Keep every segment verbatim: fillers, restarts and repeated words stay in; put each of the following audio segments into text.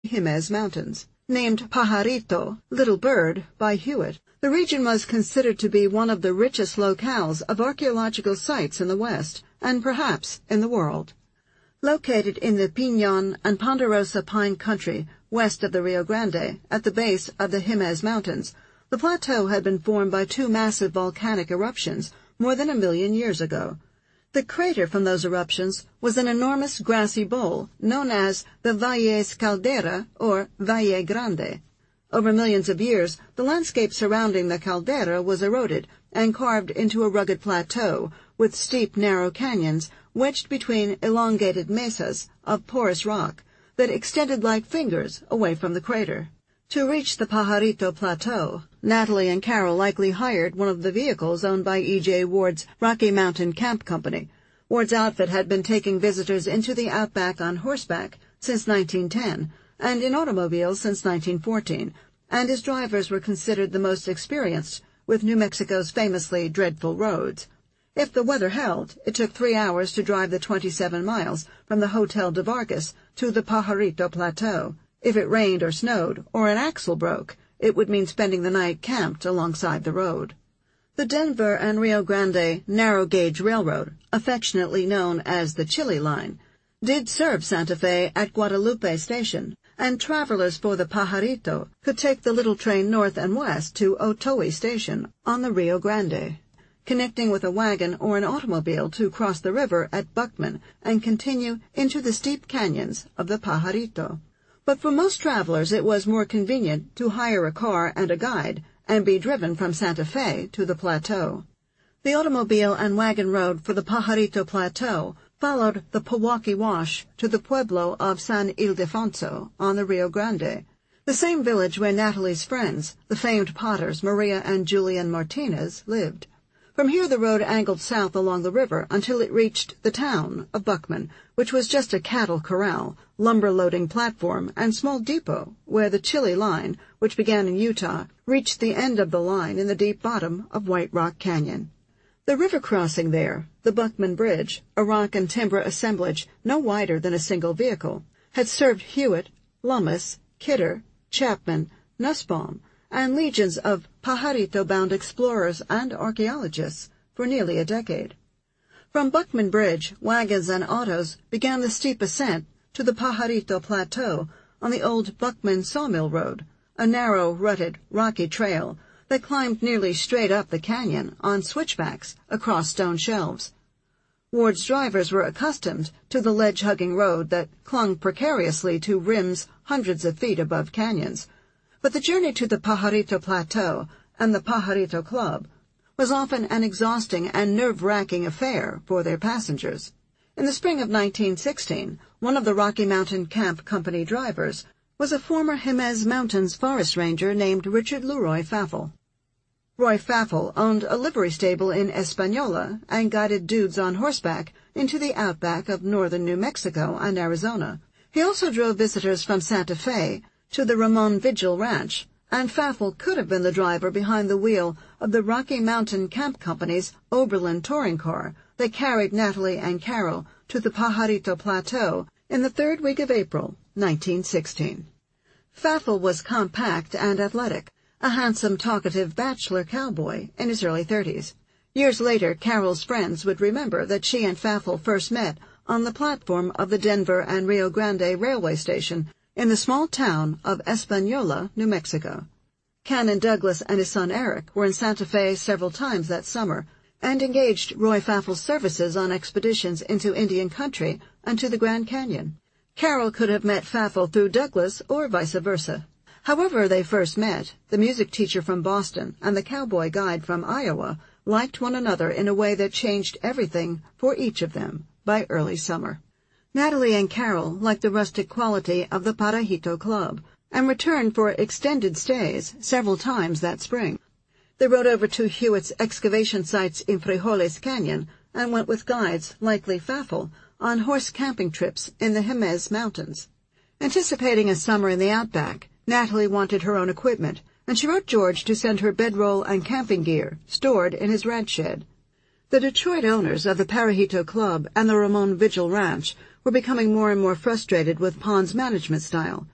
Jemez Mountains. Named Pajarito, Little Bird, by Hewitt, the region was considered to be one of the richest locales of archaeological sites in the West, and perhaps in the world. Located in the Piñon and Ponderosa pine country west of the Rio Grande, at the base of the Jemez Mountains, the plateau had been formed by two massive volcanic eruptions more than a million years ago. The crater from those eruptions was an enormous grassy bowl known as the Valles Caldera, or Valle Grande. Over millions of years, the landscape surrounding the caldera was eroded and carved into a rugged plateau with steep, narrow canyons wedged between elongated mesas of porous rock that extended like fingers away from the crater. To reach the Pajarito Plateau, Natalie and Carol likely hired one of the vehicles owned by E J. Ward's Rocky Mountain Camp Company. Ward's outfit had been taking visitors into the outback on horseback since nineteen ten, and in automobiles since nineteen fourteen, and his drivers were considered the most experienced with New Mexico's famously dreadful roads. If the weather held, it took three hours to drive the twenty-seven miles from the Hotel de Vargas to the Pajarito Plateau. If it rained or snowed, or an axle broke, it would mean spending the night camped alongside the road. The Denver and Rio Grande Narrow-Gauge Railroad, affectionately known as the Chili Line, did serve Santa Fe at Guadalupe Station, and travelers for the Pajarito could take the little train north and west to Otoe Station on the Rio Grande, connecting with a wagon or an automobile to cross the river at Buckman and continue into the steep canyons of the Pajarito. But for most travelers it was more convenient to hire a car and a guide and be driven from Santa Fe to the plateau. The automobile and wagon road for the Pajarito Plateau followed the Pewaukee Wash to the pueblo of San Ildefonso on the Rio Grande, the same village where Natalie's friends, the famed potters Maria and Julian Martinez, lived. From here the road angled south along the river until it reached the town of Buckman, which was just a cattle corral, lumber-loading platform, and small depot, where the Chili Line, which began in Utah, reached the end of the line in the deep bottom of White Rock Canyon. The river crossing there, the Buckman Bridge, a rock and timber assemblage no wider than a single vehicle, had served Hewitt, Lummis, Kidder, Chapman, Nussbaum, and legions of Pajarito-bound explorers and archaeologists for nearly a decade. From Buckman Bridge, wagons and autos began the steep ascent to the Pajarito Plateau on the old Buckman Sawmill Road, a narrow, rutted, rocky trail that climbed nearly straight up the canyon on switchbacks across stone shelves. Ward's drivers were accustomed to the ledge-hugging road that clung precariously to rims hundreds of feet above canyons, but the journey to the Pajarito Plateau and the Pajarito Club was often an exhausting and nerve-wracking affair for their passengers. In the spring of nineteen sixteen, one of the Rocky Mountain Camp Company drivers was a former Jemez Mountains forest ranger named Richard Leroy Faffel. Roy Faffel owned a livery stable in Espanola and guided dudes on horseback into the outback of northern New Mexico and Arizona. He also drove visitors from Santa Fe to the Ramon Vigil Ranch, and Faffel could have been the driver behind the wheel of the Rocky Mountain Camp Company's Oberlin touring car that carried Natalie and Carol to the Pajarito Plateau in the third week of April, nineteen sixteen. Faffel was compact and athletic, a handsome, talkative bachelor cowboy in his early thirties. Years later, Carol's friends would remember that she and Faffel first met on the platform of the Denver and Rio Grande railway station in the small town of Espanola, New Mexico. Canon Douglas and his son Eric were in Santa Fe several times that summer and engaged Roy Faffel's services on expeditions into Indian country and to the Grand Canyon. Carol could have met Faffel through Douglas or vice versa. However they first met, the music teacher from Boston and the cowboy guide from Iowa liked one another in a way that changed everything for each of them by early summer. Natalie and Carol liked the rustic quality of the Pajarito Club and returned for extended stays several times that spring. They rode over to Hewitt's excavation sites in Frijoles Canyon and went with guides, likely Faffel, on horse camping trips in the Jemez Mountains. Anticipating a summer in the outback, Natalie wanted her own equipment, and she wrote George to send her bedroll and camping gear stored in his ranch shed. The Detroit owners of the Pajarito Club and the Ramon Vigil Ranch were becoming more and more frustrated with Pond's management style,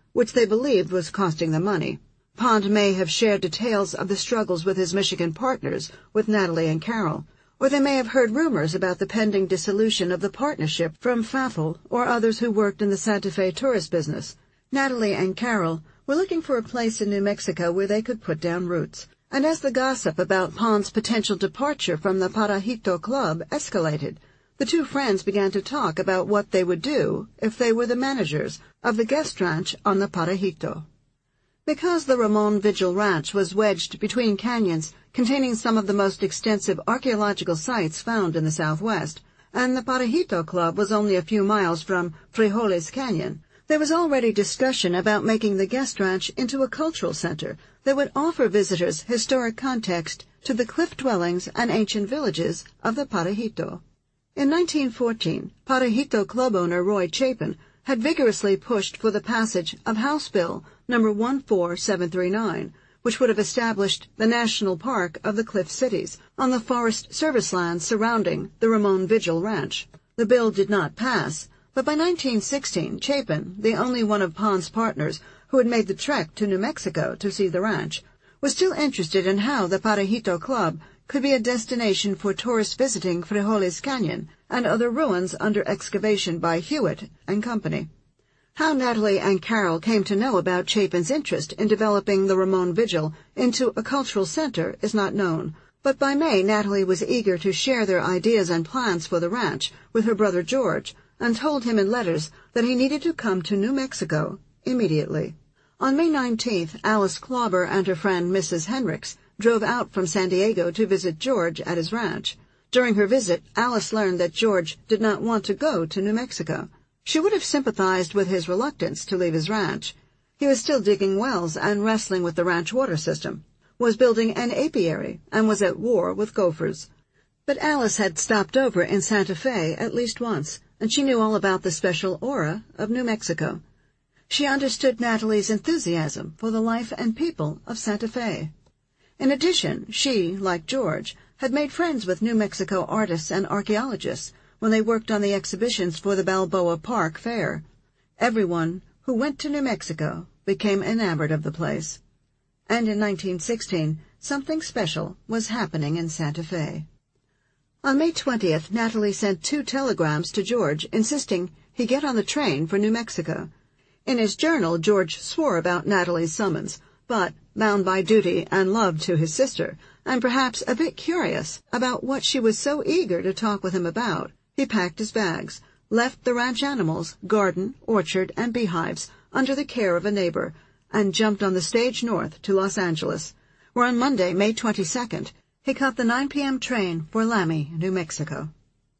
which they believed was costing them money. Pond may have shared details of the struggles with his Michigan partners, with Natalie and Carol, or they may have heard rumors about the pending dissolution of the partnership from Pfaffel or others who worked in the Santa Fe tourist business. Natalie and Carol were looking for a place in New Mexico where they could put down roots. And as the gossip about Pond's potential departure from the Parajito Club escalated, the two friends began to talk about what they would do if they were the managers of the guest ranch on the Parajito. Because the Ramon Vigil Ranch was wedged between canyons containing some of the most extensive archaeological sites found in the Southwest, and the Parajito Club was only a few miles from Frijoles Canyon, there was already discussion about making the guest ranch into a cultural center that would offer visitors historic context to the cliff dwellings and ancient villages of the Parajito. In nineteen fourteen, Parajito Club owner Roy Chapin had vigorously pushed for the passage of House Bill number one four seven three nine, which would have established the National Park of the Cliff Cities on the Forest Service lands surrounding the Ramon Vigil Ranch. The bill did not pass, but by nineteen sixteen, Chapin, the only one of Pond's partners who had made the trek to New Mexico to see the ranch, was still interested in how the Parajito Club could be a destination for tourists visiting Frijoles Canyon and other ruins under excavation by Hewitt and Company. How Natalie and Carol came to know about Chapin's interest in developing the Ramon Vigil into a cultural center is not known, but by May Natalie was eager to share their ideas and plans for the ranch with her brother George, and told him in letters that he needed to come to New Mexico immediately. On May nineteenth, Alice Klauber and her friend Missus Henricks drove out from San Diego to visit George at his ranch. During her visit, Alice learned that George did not want to go to New Mexico. She would have sympathized with his reluctance to leave his ranch. He was still digging wells and wrestling with the ranch water system, was building an apiary, and was at war with gophers. But Alice had stopped over in Santa Fe at least once, and she knew all about the special aura of New Mexico. She understood Natalie's enthusiasm for the life and people of Santa Fe. In addition, she, like George, had made friends with New Mexico artists and archaeologists when they worked on the exhibitions for the Balboa Park Fair. Everyone who went to New Mexico became enamored of the place. And in nineteen sixteen, something special was happening in Santa Fe. On May twentieth, Natalie sent two telegrams to George insisting he get on the train for New Mexico. In his journal, George swore about Natalie's summons, but, bound by duty and love to his sister, and perhaps a bit curious about what she was so eager to talk with him about, he packed his bags, left the ranch animals, garden, orchard, and beehives under the care of a neighbor, and jumped on the stage north to Los Angeles, where on Monday, May twenty-second, he caught the nine p.m. train for Lamy, New Mexico.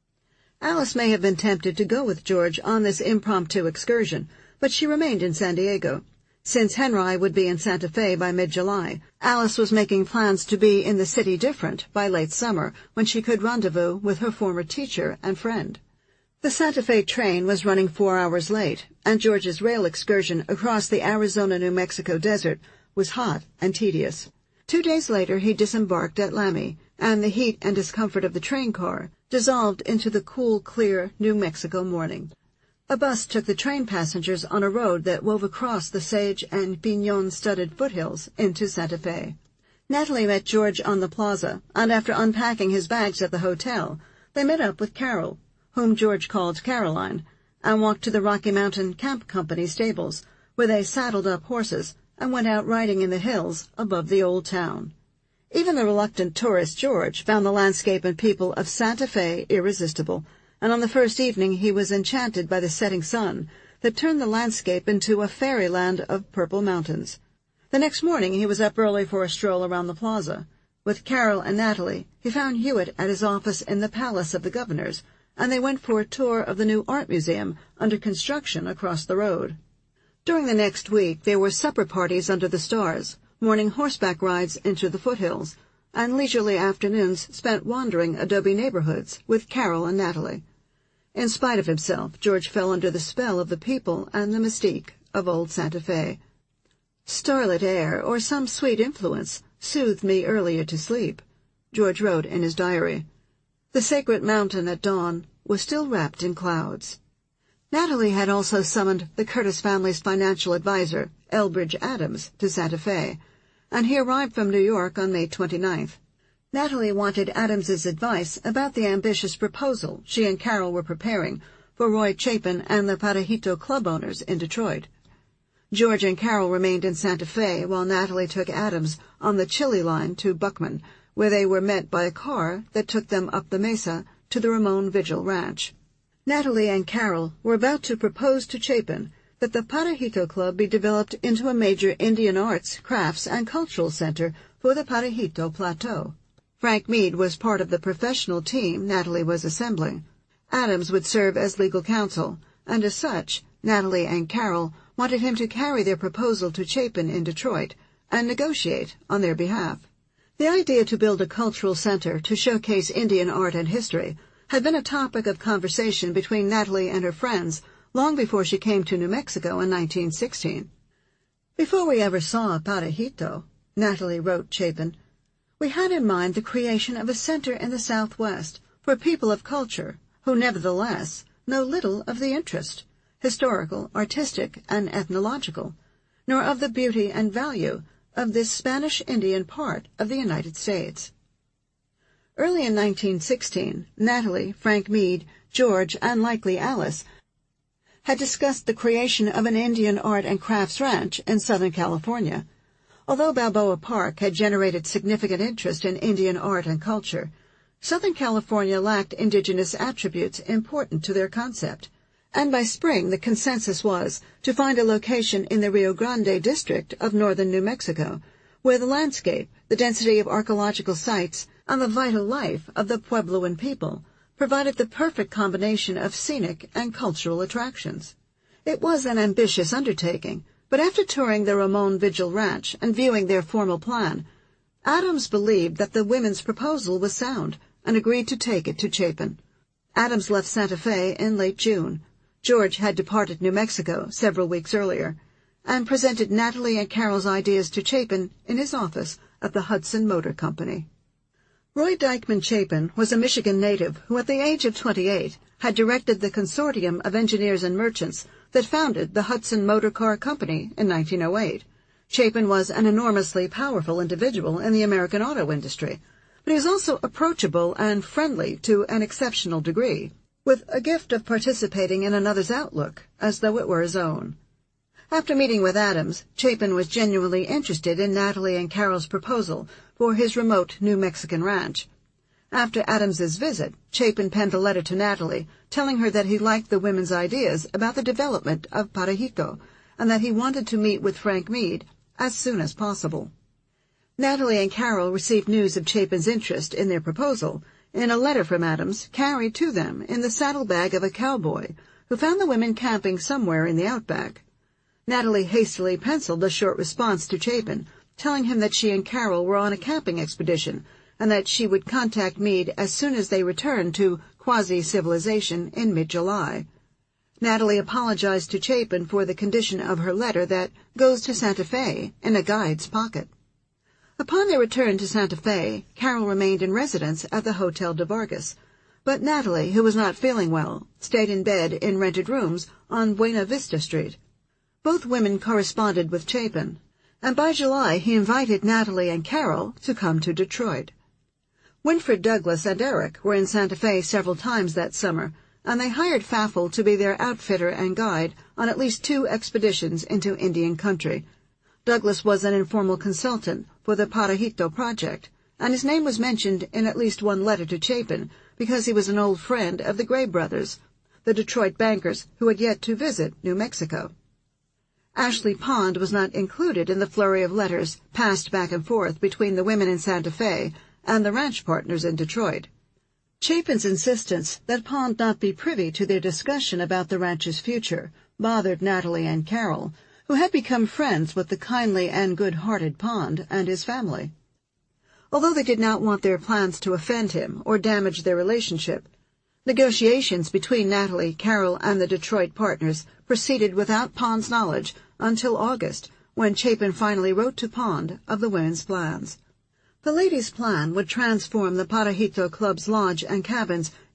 Alice may have been tempted to go with George on this impromptu excursion, but she remained in San Diego. Since Henry would be in Santa Fe by mid-July, Alice was making plans to be in the city different by late summer, when she could rendezvous with her former teacher and friend. The Santa Fe train was running four hours late, and George's rail excursion across the Arizona-New Mexico desert was hot and tedious. Two days later he disembarked at Lamy, and the heat and discomfort of the train car dissolved into the cool, clear New Mexico morning. A bus took the train passengers on a road that wove across the sage and pinon-studded foothills into Santa Fe. Natalie met George on the plaza, and after unpacking his bags at the hotel, they met up with Carol, whom George called Caroline, and walked to the Rocky Mountain Camp Company stables, where they saddled up horses and went out riding in the hills above the old town. Even the reluctant tourist George found the landscape and people of Santa Fe irresistible, and on the first evening he was enchanted by the setting sun that turned the landscape into a fairyland of purple mountains. The next morning he was up early for a stroll around the plaza. With Carol and Natalie, he found Hewitt at his office in the Palace of the Governors, and they went for a tour of the new art museum under construction across the road. During the next week there were supper parties under the stars, morning horseback rides into the foothills, and leisurely afternoons spent wandering adobe neighborhoods with Carol and Natalie. In spite of himself, George fell under the spell of the people and the mystique of old Santa Fe. Starlit air, or some sweet influence, soothed me earlier to sleep, George wrote in his diary. The sacred mountain at dawn was still wrapped in clouds. Natalie had also summoned the Curtis family's financial advisor, Elbridge Adams, to Santa Fe, and he arrived from New York on May twenty-ninth. Natalie wanted Adams's advice about the ambitious proposal she and Carol were preparing for Roy Chapin and the Parajito club owners in Detroit. George and Carol remained in Santa Fe while Natalie took Adams on the Chili line to Buckman, where they were met by a car that took them up the mesa to the Ramon Vigil Ranch. Natalie and Carol were about to propose to Chapin that the Parajito Club be developed into a major Indian arts, crafts, and cultural center for the Parajito Plateau. Frank Mead was part of the professional team Natalie was assembling. Adams would serve as legal counsel, and as such, Natalie and Carol wanted him to carry their proposal to Chapin in Detroit and negotiate on their behalf. The idea to build a cultural center to showcase Indian art and history had been a topic of conversation between Natalie and her friends long before she came to New Mexico in nineteen sixteen. Before we ever saw Parajito, Natalie wrote Chapin, we had in mind the creation of a center in the Southwest for people of culture who nevertheless know little of the interest, historical, artistic, and ethnological, nor of the beauty and value of this Spanish Indian part of the United States. Early in nineteen sixteen, Natalie, Frank Mead, George, and likely Alice had discussed the creation of an Indian art and crafts ranch in Southern California. Although Balboa Park had generated significant interest in Indian art and culture, Southern California lacked indigenous attributes important to their concept, and by spring the consensus was to find a location in the Rio Grande district of northern New Mexico, where the landscape, the density of archaeological sites, and the vital life of the Puebloan people provided the perfect combination of scenic and cultural attractions. It was an ambitious undertaking, but after touring the Ramon Vigil Ranch and viewing their formal plan, Adams believed that the women's proposal was sound and agreed to take it to Chapin. Adams left Santa Fe in late June. George had departed New Mexico several weeks earlier and presented Natalie and Carol's ideas to Chapin in his office at the Hudson Motor Company. Roy Dyckman Chapin was a Michigan native who at the age of twenty-eight had directed the consortium of engineers and merchants that founded the Hudson Motor Car Company in nineteen oh eight. Chapin was an enormously powerful individual in the American auto industry, but he was also approachable and friendly to an exceptional degree, with a gift of participating in another's outlook as though it were his own. After meeting with Adams, Chapin was genuinely interested in Natalie and Carol's proposal for his remote New Mexican ranch. After Adams's visit, Chapin penned a letter to Natalie, telling her that he liked the women's ideas about the development of Parajito, and that he wanted to meet with Frank Mead as soon as possible. Natalie and Carol received news of Chapin's interest in their proposal in a letter from Adams carried to them in the saddlebag of a cowboy who found the women camping somewhere in the outback. Natalie hastily penciled a short response to Chapin, telling him that she and Carol were on a camping expedition and that she would contact Mead as soon as they returned to quasi-civilization in mid-July. Natalie apologized to Chapin for the condition of her letter that goes to Santa Fe in a guide's pocket. Upon their return to Santa Fe, Carol remained in residence at the Hotel de Vargas, but Natalie, who was not feeling well, stayed in bed in rented rooms on Buena Vista Street. Both women corresponded with Chapin, and by July he invited Natalie and Carol to come to Detroit. Winfred Douglas and Eric were in Santa Fe several times that summer, and they hired Faffel to be their outfitter and guide on at least two expeditions into Indian country. Douglas was an informal consultant for the Parajito project, and his name was mentioned in at least one letter to Chapin because he was an old friend of the Gray brothers, the Detroit bankers who had yet to visit New Mexico. Ashley Pond was not included in the flurry of letters passed back and forth between the women in Santa Fe and the ranch partners in Detroit. Chapin's insistence that Pond not be privy to their discussion about the ranch's future bothered Natalie and Carol, who had become friends with the kindly and good-hearted Pond and his family. Although they did not want their plans to offend him or damage their relationship, negotiations between Natalie, Carol, and the Detroit partners proceeded without Pond's knowledge until August, when Chapin finally wrote to Pond of the women's plans. The ladies' plan would transform the Parajito Club's lodge and cabins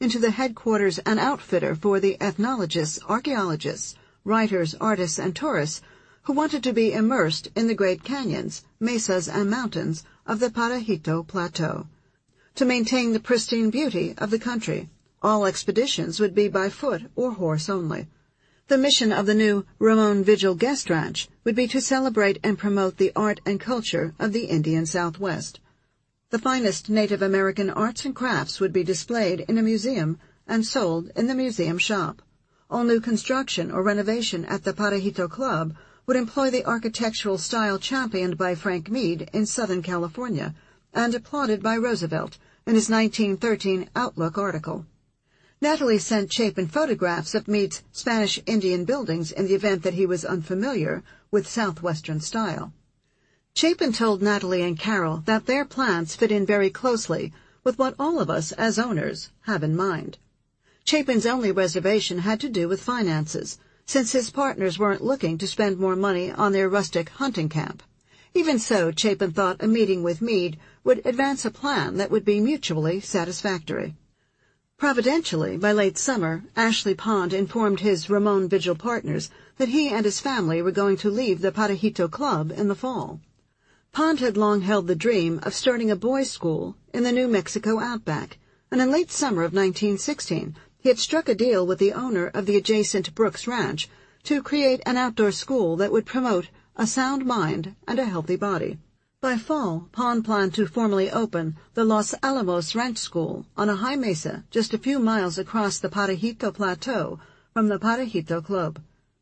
into the headquarters and outfitter for the ethnologists, archaeologists, writers, artists, and tourists who wanted to be immersed in the great canyons, mesas, and mountains of the Parajito Plateau. To maintain the pristine beauty of the country, all expeditions would be by foot or horse only. The mission of the new Ramon Vigil Guest Ranch would be to celebrate and promote the art and culture of the Indian Southwest. The finest Native American arts and crafts would be displayed in a museum and sold in the museum shop. All new construction or renovation at the Parajito Club would employ the architectural style championed by Frank Mead in Southern California and applauded by Roosevelt in his nineteen thirteen Outlook article. Natalie sent Chapin photographs of Mead's Spanish Indian buildings in the event that he was unfamiliar with Southwestern style. Chapin told Natalie and Carol that their plans fit in very closely with what all of us as owners have in mind. Chapin's only reservation had to do with finances, since his partners weren't looking to spend more money on their rustic hunting camp. Even so, Chapin thought a meeting with Mead would advance a plan that would be mutually satisfactory. Providentially, by late summer, Ashley Pond informed his Ramon Vigil partners that he and his family were going to leave the Parajito Club in the fall. Pond had long held the dream of starting a boys' school in the New Mexico outback, and in late summer of nineteen sixteen, he had struck a deal with the owner of the adjacent Brooks Ranch to create an outdoor school that would promote a sound mind and a healthy body. By fall, Pond planned to formally open the Los Alamos Ranch School on a high mesa just a few miles across the Parajito Plateau from the Parajito Club.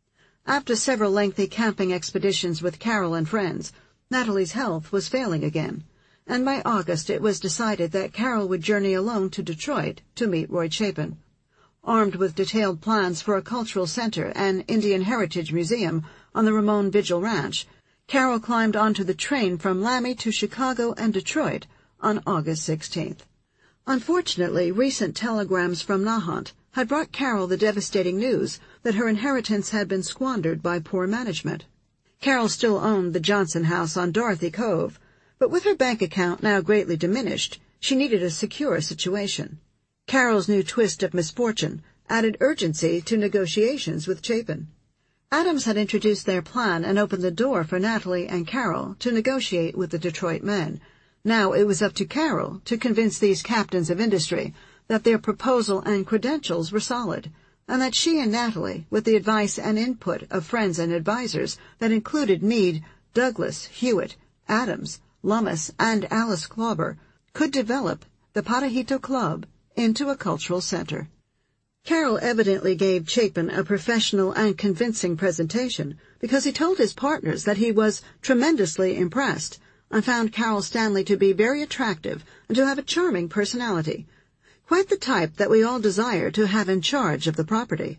After several lengthy camping expeditions with Carol and friends, Natalie's health was failing again, and by August it was decided that Carol would journey alone to Detroit to meet Roy Chapin. Armed with detailed plans for a cultural center and Indian Heritage Museum on the Ramon Vigil Ranch, Carol climbed onto the train from Laramie to Chicago and Detroit on August sixteenth. Unfortunately, recent telegrams from Nahant had brought Carol the devastating news that her inheritance had been squandered by poor management. Carol still owned the Johnson house on Dorothy Cove, but with her bank account now greatly diminished, she needed a secure situation. Carol's new twist of misfortune added urgency to negotiations with Chapin. Adams had introduced their plan and opened the door for Natalie and Carol to negotiate with the Detroit men. Now it was up to Carol to convince these captains of industry that their proposal and credentials were solid, and that she and Natalie, with the advice and input of friends and advisers that included Meade, Douglas, Hewitt, Adams, Lummis, and Alice Klauber, could develop the Parajito Club into a cultural center. Carol evidently gave Chapin a professional and convincing presentation because he told his partners that he was tremendously impressed and found Carol Stanley to be very attractive and to have a charming personality, quite the type that we all desire to have in charge of the property.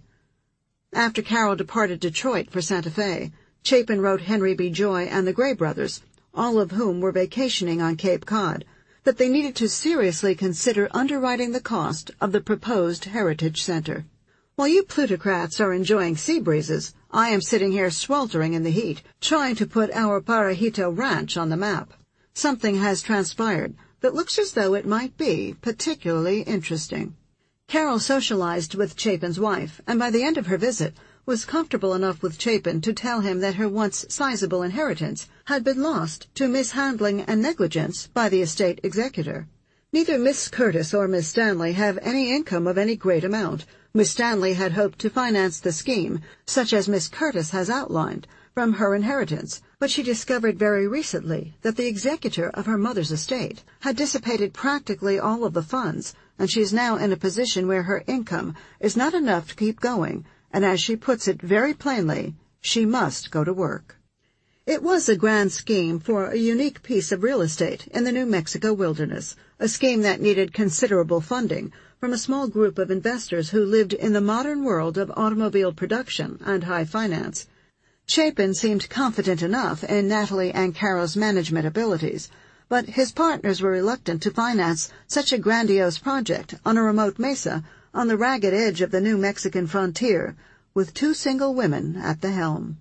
After Carol departed Detroit for Santa Fe, Chapin wrote Henry B. Joy and the Gray brothers, all of whom were vacationing on Cape Cod, that they needed to seriously consider underwriting the cost of the proposed Heritage Center. While you plutocrats are enjoying sea breezes, I am sitting here sweltering in the heat, trying to put our Parajito Ranch on the map. Something has transpired that looks as though it might be particularly interesting. Carol socialized with Chapin's wife, and by the end of her visit was comfortable enough with Chapin to tell him that her once sizable inheritance had been lost to mishandling and negligence by the estate executor. Neither Miss Curtis or Miss Stanley have any income of any great amount. Miss Stanley had hoped to finance the scheme, such as Miss Curtis has outlined, from her inheritance, but she discovered very recently that the executor of her mother's estate had dissipated practically all of the funds, and she is now in a position where her income is not enough to keep going, and as she puts it very plainly, she must go to work. It was a grand scheme for a unique piece of real estate in the New Mexico wilderness, a scheme that needed considerable funding from a small group of investors who lived in the modern world of automobile production and high finance. Chapin seemed confident enough in Natalie and Carol's management abilities, but his partners were reluctant to finance such a grandiose project on a remote mesa on the ragged edge of the New Mexican frontier, with two single women at the helm.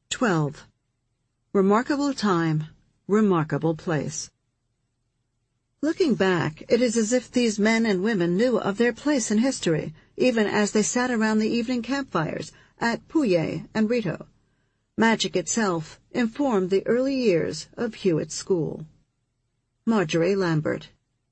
twelve. Remarkable time, remarkable place. Looking back, it is as if these men and women knew of their place in history, even as they sat around the evening campfires at Pouilly and Rito. Magic itself informed the early years of Hewitt's school. Marjorie Lambert.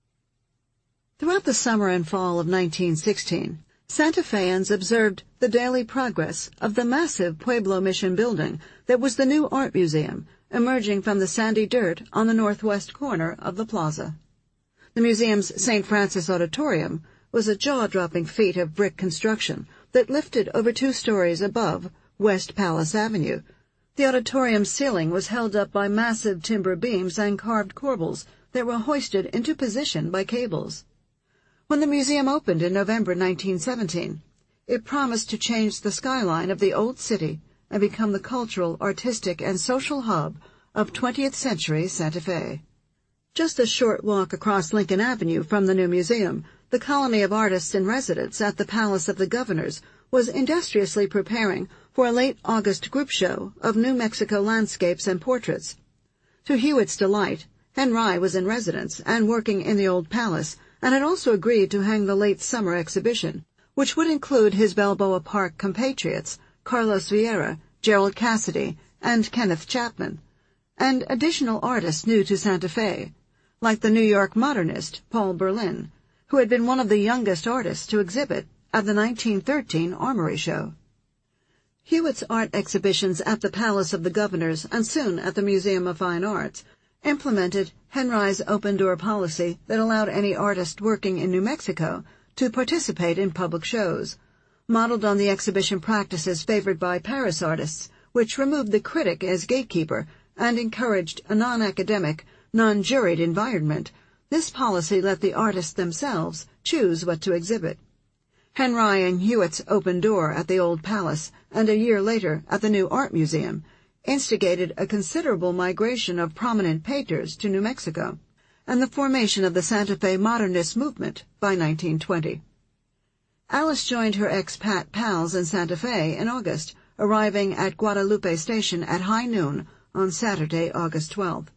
Throughout the summer and fall of nineteen sixteen, Santa Feans observed the daily progress of the massive Pueblo Mission building that was the new art museum, emerging from the sandy dirt on the northwest corner of the plaza. The museum's Saint Francis Auditorium was a jaw-dropping feat of brick construction that lifted over two stories above West Palace Avenue. The auditorium's ceiling was held up by massive timber beams and carved corbels that were hoisted into position by cables. When the museum opened in November nineteen seventeen, it promised to change the skyline of the old city and become the cultural, artistic, and social hub of twentieth century Santa Fe. Just a short walk across Lincoln Avenue from the new museum, the colony of artists in residence at the Palace of the Governors was industriously preparing for a late August group show of New Mexico landscapes and portraits. To Hewitt's delight, Henry was in residence and working in the old palace, and had also agreed to hang the late summer exhibition, which would include his Balboa Park compatriots, Carlos Vieira, Gerald Cassidy, and Kenneth Chapman, and additional artists new to Santa Fe, like the New York modernist Paul Berlin, who had been one of the youngest artists to exhibit at the nineteen thirteen Armory Show. Hewitt's art exhibitions at the Palace of the Governors and soon at the Museum of Fine Arts implemented Henry's open-door policy that allowed any artist working in New Mexico to participate in public shows, modeled on the exhibition practices favored by Paris artists, which removed the critic as gatekeeper and encouraged a non-academic, non-juried environment. This policy let the artists themselves choose what to exhibit. Henry and Hewitt's open door at the Old Palace and a year later at the new Art Museum instigated a considerable migration of prominent painters to New Mexico and the formation of the Santa Fe modernist movement by nineteen twenty. Alice joined her expat pals in Santa Fe in August, arriving at Guadalupe Station at high noon on Saturday, August twelfth.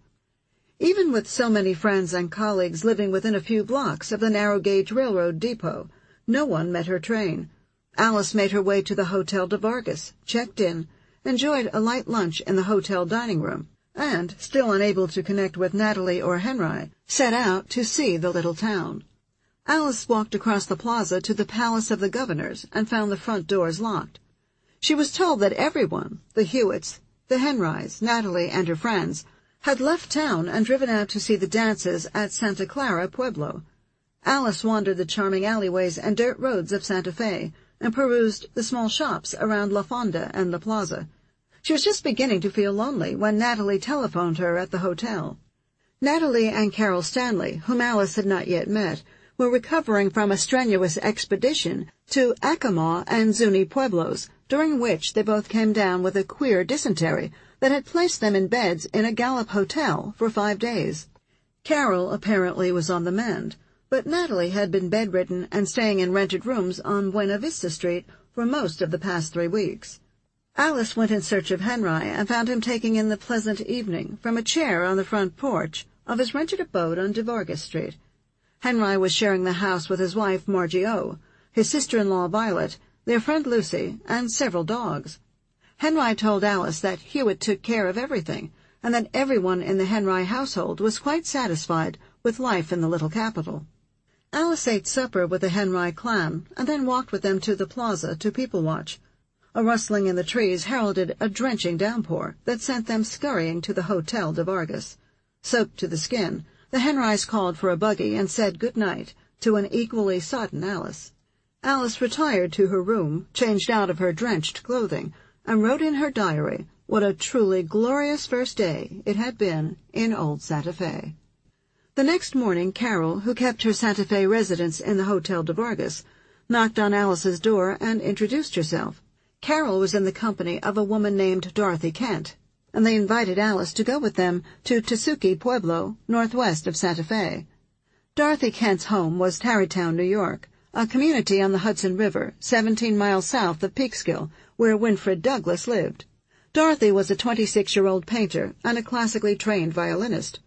Even with so many friends and colleagues living within a few blocks of the narrow-gauge railroad depot, no one met her train. Alice made her way to the Hotel de Vargas, checked in, enjoyed a light lunch in the hotel dining room, and, still unable to connect with Natalie or Henry, set out to see the little town. Alice walked across the plaza to the Palace of the Governors and found the front doors locked. She was told that everyone, the Hewitts, the Henrys, Natalie, and her friends, had left town and driven out to see the dances at Santa Clara Pueblo. Alice wandered the charming alleyways and dirt roads of Santa Fe and perused the small shops around La Fonda and La Plaza. She was just beginning to feel lonely when Natalie telephoned her at the hotel. Natalie and Carol Stanley, whom Alice had not yet met, were recovering from a strenuous expedition to Acoma and Zuni Pueblos, during which they both came down with a queer dysentery that had placed them in beds in a Gallup hotel for five days. Carol apparently was on the mend, but Natalie had been bedridden and staying in rented rooms on Buena Vista Street for most of the past three weeks. Alice went in search of Henry and found him taking in the pleasant evening from a chair on the front porch of his rented abode on de Vargas Street. Henry was sharing the house with his wife Margie O, his sister-in-law Violet, their friend Lucy, and several dogs. Henry told Alice that Hewitt took care of everything, and that everyone in the Henry household was quite satisfied with life in the little capital. Alice ate supper with the Henry clan, and then walked with them to the plaza to people-watch. A rustling in the trees heralded a drenching downpour that sent them scurrying to the Hotel de Vargas. Soaked to the skin, the Henrys called for a buggy and said good night to an equally sodden Alice. Alice retired to her room, changed out of her drenched clothing, and wrote in her diary what a truly glorious first day it had been in old Santa Fe. The next morning Carol, who kept her Santa Fe residence in the Hotel de Vargas, knocked on Alice's door and introduced herself. Carol was in the company of a woman named Dorothy Kent, and they invited Alice to go with them to Tesuque Pueblo, northwest of Santa Fe. Dorothy Kent's home was Tarrytown, New York, a community on the Hudson River, seventeen miles south of Peekskill, where Winfred Douglass lived. Dorothy was a twenty-six-year-old painter and a classically trained violinist.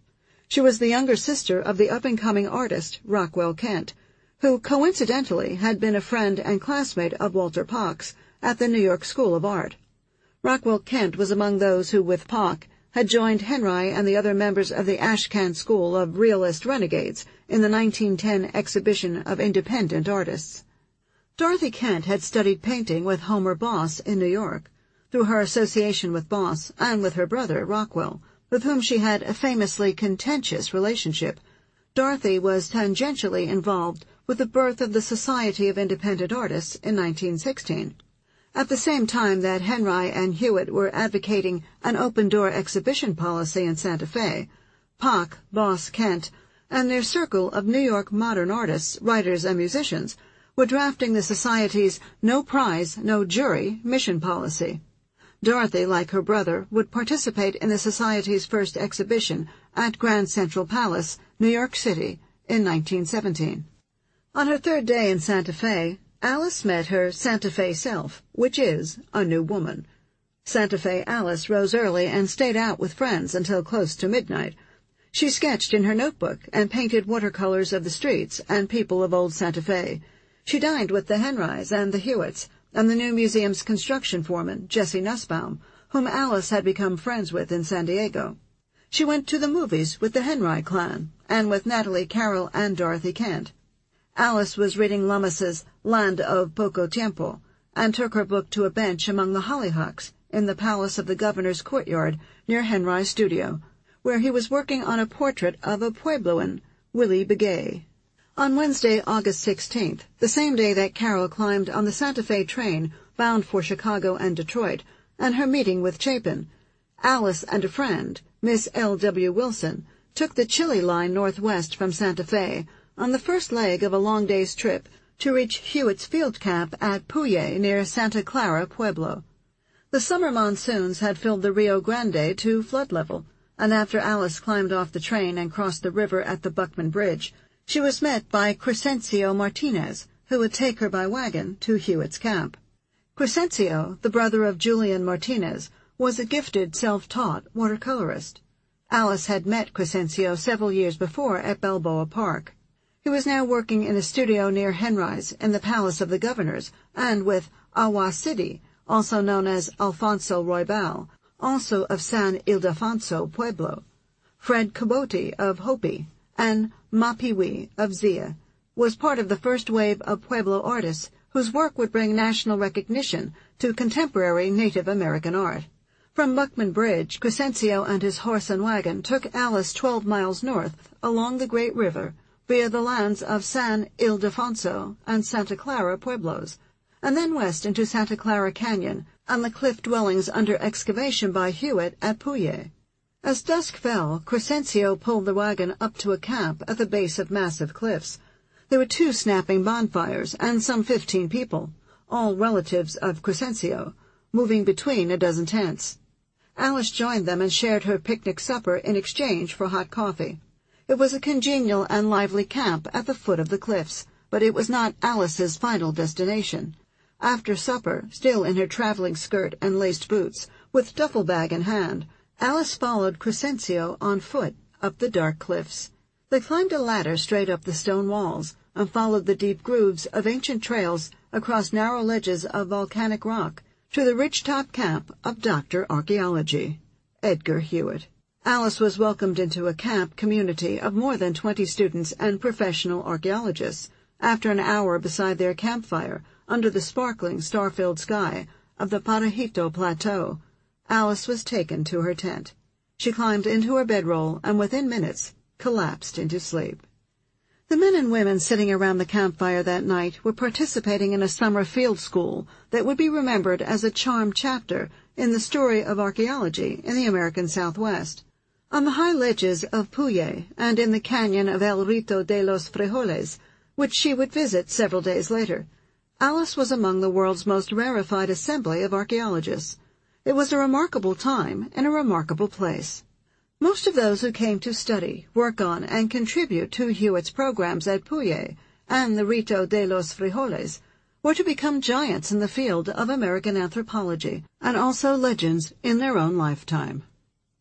She was the younger sister of the up-and-coming artist Rockwell Kent, who coincidentally had been a friend and classmate of Walter Pach's at the New York School of Art. Rockwell Kent was among those who, with Pach, had joined Henry and the other members of the Ashcan School of Realist Renegades in the nineteen ten exhibition of independent artists. Dorothy Kent had studied painting with Homer Boss in New York. Through her association with Boss and with her brother, Rockwell, with whom she had a famously contentious relationship, Dorothy was tangentially involved with the birth of the Society of Independent Artists in nineteen sixteen. At the same time that Henry and Hewitt were advocating an open-door exhibition policy in Santa Fe, Pach, Boss, Kent, and their circle of New York modern artists, writers, and musicians were drafting the Society's no prize, no jury mission policy. Dorothy, like her brother, would participate in the Society's first exhibition at Grand Central Palace, New York City, in nineteen seventeen. On her third day in Santa Fe, Alice met her Santa Fe self, which is a new woman. Santa Fe Alice rose early and stayed out with friends until close to midnight. She sketched in her notebook and painted watercolors of the streets and people of old Santa Fe. She dined with the Henrys and the Hewitts, and the new museum's construction foreman, Jesse Nussbaum, whom Alice had become friends with in San Diego. She went to the movies with the Henry clan, and with Natalie Carroll and Dorothy Kent. Alice was reading Lummis's Land of Poco Tiempo, and took her book to a bench among the hollyhocks in the palace of the governor's courtyard near Henry's studio, where he was working on a portrait of a Puebloan, Willie Begay. On Wednesday, August sixteenth, the same day that Carol climbed on the Santa Fe train bound for Chicago and Detroit, and her meeting with Chapin, Alice and a friend, Miss L W Wilson, took the Chile line northwest from Santa Fe on the first leg of a long day's trip to reach Hewitt's field camp at Puye near Santa Clara, Pueblo. The summer monsoons had filled the Rio Grande to flood level, and after Alice climbed off the train and crossed the river at the Buckman Bridge, she was met by Crescencio Martinez, who would take her by wagon to Hewitt's camp. Crescencio, the brother of Julian Martinez, was a gifted, self-taught watercolorist. Alice had met Crescencio several years before at Balboa Park. He was now working in a studio near Henry's in the Palace of the Governors, and with Awa City, also known as Alfonso Roybal, also of San Ildefonso, Pueblo. Fred Caboti of Hopi, and Mapiwi of Zia, was part of the first wave of Pueblo artists whose work would bring national recognition to contemporary Native American art. From Buckman Bridge, Crescencio and his horse and wagon took Alice twelve miles north along the Great River via the lands of San Ildefonso and Santa Clara Pueblos, and then west into Santa Clara Canyon and the cliff dwellings under excavation by Hewitt at Puye. As dusk fell, Crescencio pulled the wagon up to a camp at the base of massive cliffs. There were two snapping bonfires and some fifteen people, all relatives of Crescencio, moving between a dozen tents. Alice joined them and shared her picnic supper in exchange for hot coffee. It was a congenial and lively camp at the foot of the cliffs, but it was not Alice's final destination. After supper, still in her traveling skirt and laced boots, with duffel bag in hand, Alice followed Crescencio on foot up the dark cliffs. They climbed a ladder straight up the stone walls and followed the deep grooves of ancient trails across narrow ledges of volcanic rock to the ridge-top camp of Doctor Archaeology, Edgar Hewitt. Alice was welcomed into a camp community of more than twenty students and professional archaeologists. After an hour beside their campfire, under the sparkling, star-filled sky of the Parajito Plateau, Alice was taken to her tent. She climbed into her bedroll and within minutes collapsed into sleep. The men and women sitting around the campfire that night were participating in a summer field school that would be remembered as a charmed chapter in the story of archaeology in the American Southwest. On the high ledges of Puye and in the canyon of El Rito de los Frijoles, which she would visit several days later, Alice was among the world's most rarefied assembly of archaeologists. It was a remarkable time in a remarkable place. Most of those who came to study, work on, and contribute to Hewitt's programs at Puye and the Rito de los Frijoles were to become giants in the field of American anthropology and also legends in their own lifetime.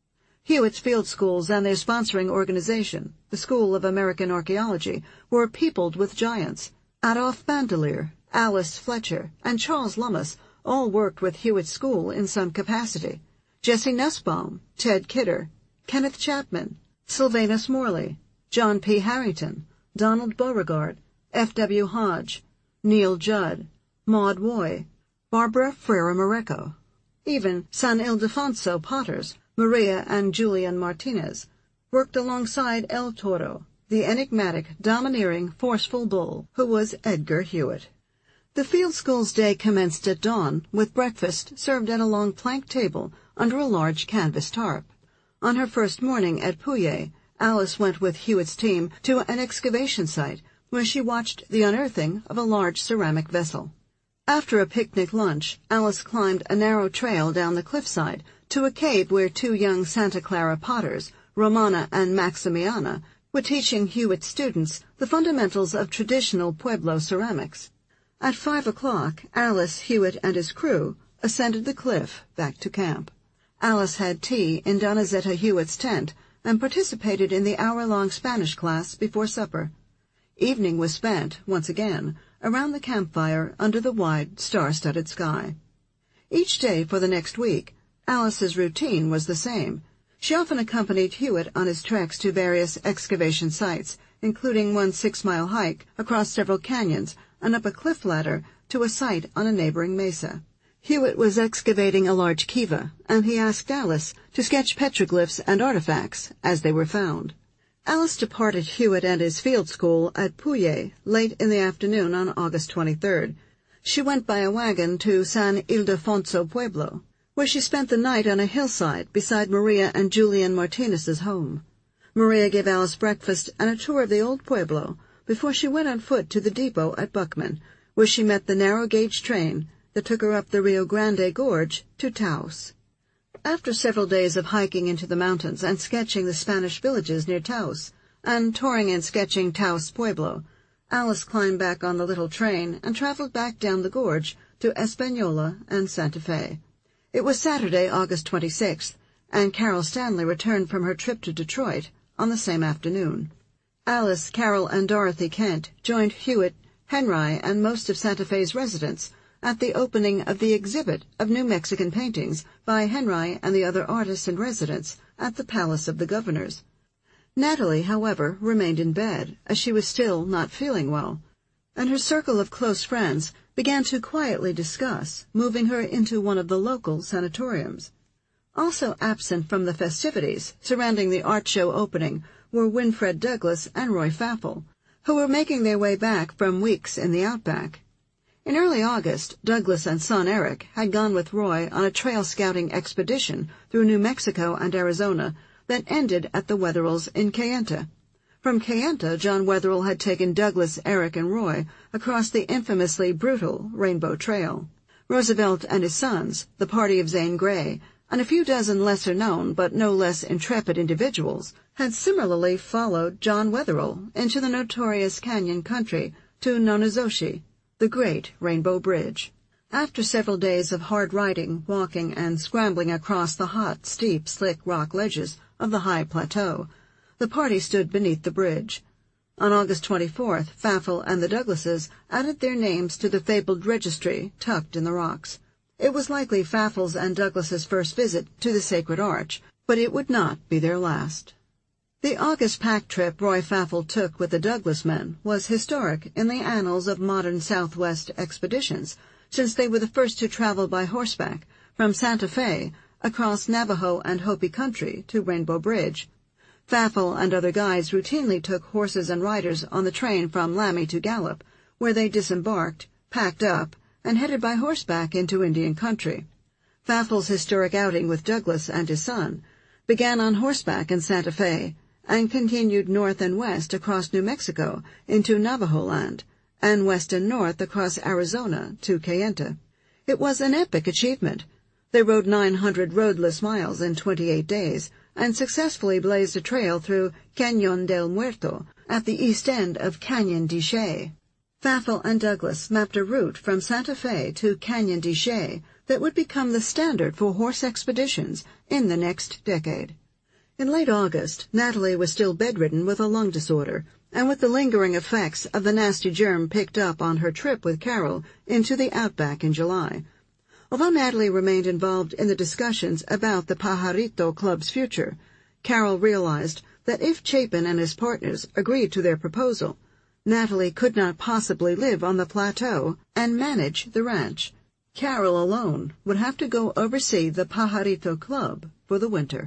Hewitt's field schools and their sponsoring organization, the School of American Archaeology, were peopled with giants. Adolph Bandelier, Alice Fletcher, and Charles Lummis all worked with Hewitt's school in some capacity. Jesse Nussbaum, Ted Kidder, Kenneth Chapman, Sylvanus Morley, John P. Harrington, Donald Beauregard, F. W. Hodge, Neil Judd, Maud Woy, Barbara Freire Moreco. Even San Ildefonso potters, Maria and Julian Martinez, worked alongside El Toro, the enigmatic, domineering, forceful bull who was Edgar Hewitt. The field school's day commenced at dawn, with breakfast served at a long plank table under a large canvas tarp. On her first morning at Pouilly, Alice went with Hewitt's team to an excavation site where she watched the unearthing of a large ceramic vessel. After a picnic lunch, Alice climbed a narrow trail down the cliffside to a cave where two young Santa Clara potters, Romana and Maximiana, were teaching Hewitt students the fundamentals of traditional Pueblo ceramics. At five o'clock, Alice, Hewitt, and his crew ascended the cliff back to camp. Alice had tea in Donizetta Hewitt's tent and participated in the hour-long Spanish class before supper. Evening was spent, once again, around the campfire under the wide, star-studded sky. Each day for the next week, Alice's routine was the same. She often accompanied Hewitt on his treks to various excavation sites, including one six-mile hike across several canyons and up a cliff ladder to a site on a neighboring mesa. Hewitt was excavating a large kiva, and he asked Alice to sketch petroglyphs and artifacts as they were found. Alice departed Hewitt and his field school at Pouilly late in the afternoon on August twenty-third. She went by a wagon to San Ildefonso Pueblo, where she spent the night on a hillside beside Maria and Julian Martinez's home. Maria gave Alice breakfast and a tour of the old pueblo before she went on foot to the depot at Buckman, where she met the narrow-gauge train that took her up the Rio Grande Gorge to Taos. After several days of hiking into the mountains and sketching the Spanish villages near Taos, and touring and sketching Taos Pueblo, Alice climbed back on the little train and traveled back down the gorge to Espanola and Santa Fe. It was Saturday, August twenty-sixth, and Carol Stanley returned from her trip to Detroit on the same afternoon. Alice, Carol, and Dorothy Kent joined Hewitt, Henry, and most of Santa Fe's residents at the opening of the exhibit of New Mexican paintings by Henry and the other artists and residents at the Palace of the Governors. Natalie, however, remained in bed, as she was still not feeling well, and her circle of close friends began to quietly discuss moving her into one of the local sanatoriums. Also absent from the festivities surrounding the art show opening were Winfred Douglas and Roy Faffel, who were making their way back from weeks in the outback. In early August, Douglas and son Eric had gone with Roy on a trail scouting expedition through New Mexico and Arizona that ended at the Wetherells in Kayenta. From Kayenta, John Wetherell had taken Douglas, Eric, and Roy across the infamously brutal Rainbow Trail. Roosevelt and his sons, the party of Zane Grey, and a few dozen lesser-known but no less intrepid individuals had similarly followed John Wetherell into the notorious canyon country to Nonnezoshe, the Great Rainbow Bridge. After several days of hard riding, walking, and scrambling across the hot, steep, slick rock ledges of the high plateau, the party stood beneath the bridge. On August twenty-fourth, Faffel and the Douglases added their names to the fabled registry tucked in the rocks. It was likely Faffel's and Douglas's first visit to the Sacred Arch, but it would not be their last. The August pack trip Roy Faffel took with the Douglas men was historic in the annals of modern Southwest expeditions, since they were the first to travel by horseback from Santa Fe across Navajo and Hopi country to Rainbow Bridge. Faffel and other guides routinely took horses and riders on the train from Laramie to Gallup, where they disembarked, packed up, and headed by horseback into Indian country. Faffel's historic outing with Douglas and his son began on horseback in Santa Fe and continued north and west across New Mexico into Navajo land, and west and north across Arizona to Kayenta. It was an epic achievement. They rode nine hundred roadless miles in twenty-eight days and successfully blazed a trail through Cañon del Muerto at the east end of Cañon de Che. Faffel and Douglas mapped a route from Santa Fe to Cañon de Che that would become the standard for horse expeditions in the next decade. In late August, Natalie was still bedridden with a lung disorder, and with the lingering effects of the nasty germ picked up on her trip with Carol into the outback in July. Although Natalie remained involved in the discussions about the Pajarito Club's future, Carol realized that if Chapin and his partners agreed to their proposal, Natalie could not possibly live on the plateau and manage the ranch. Carol alone would have to go oversee the Pajarito Club for the winter.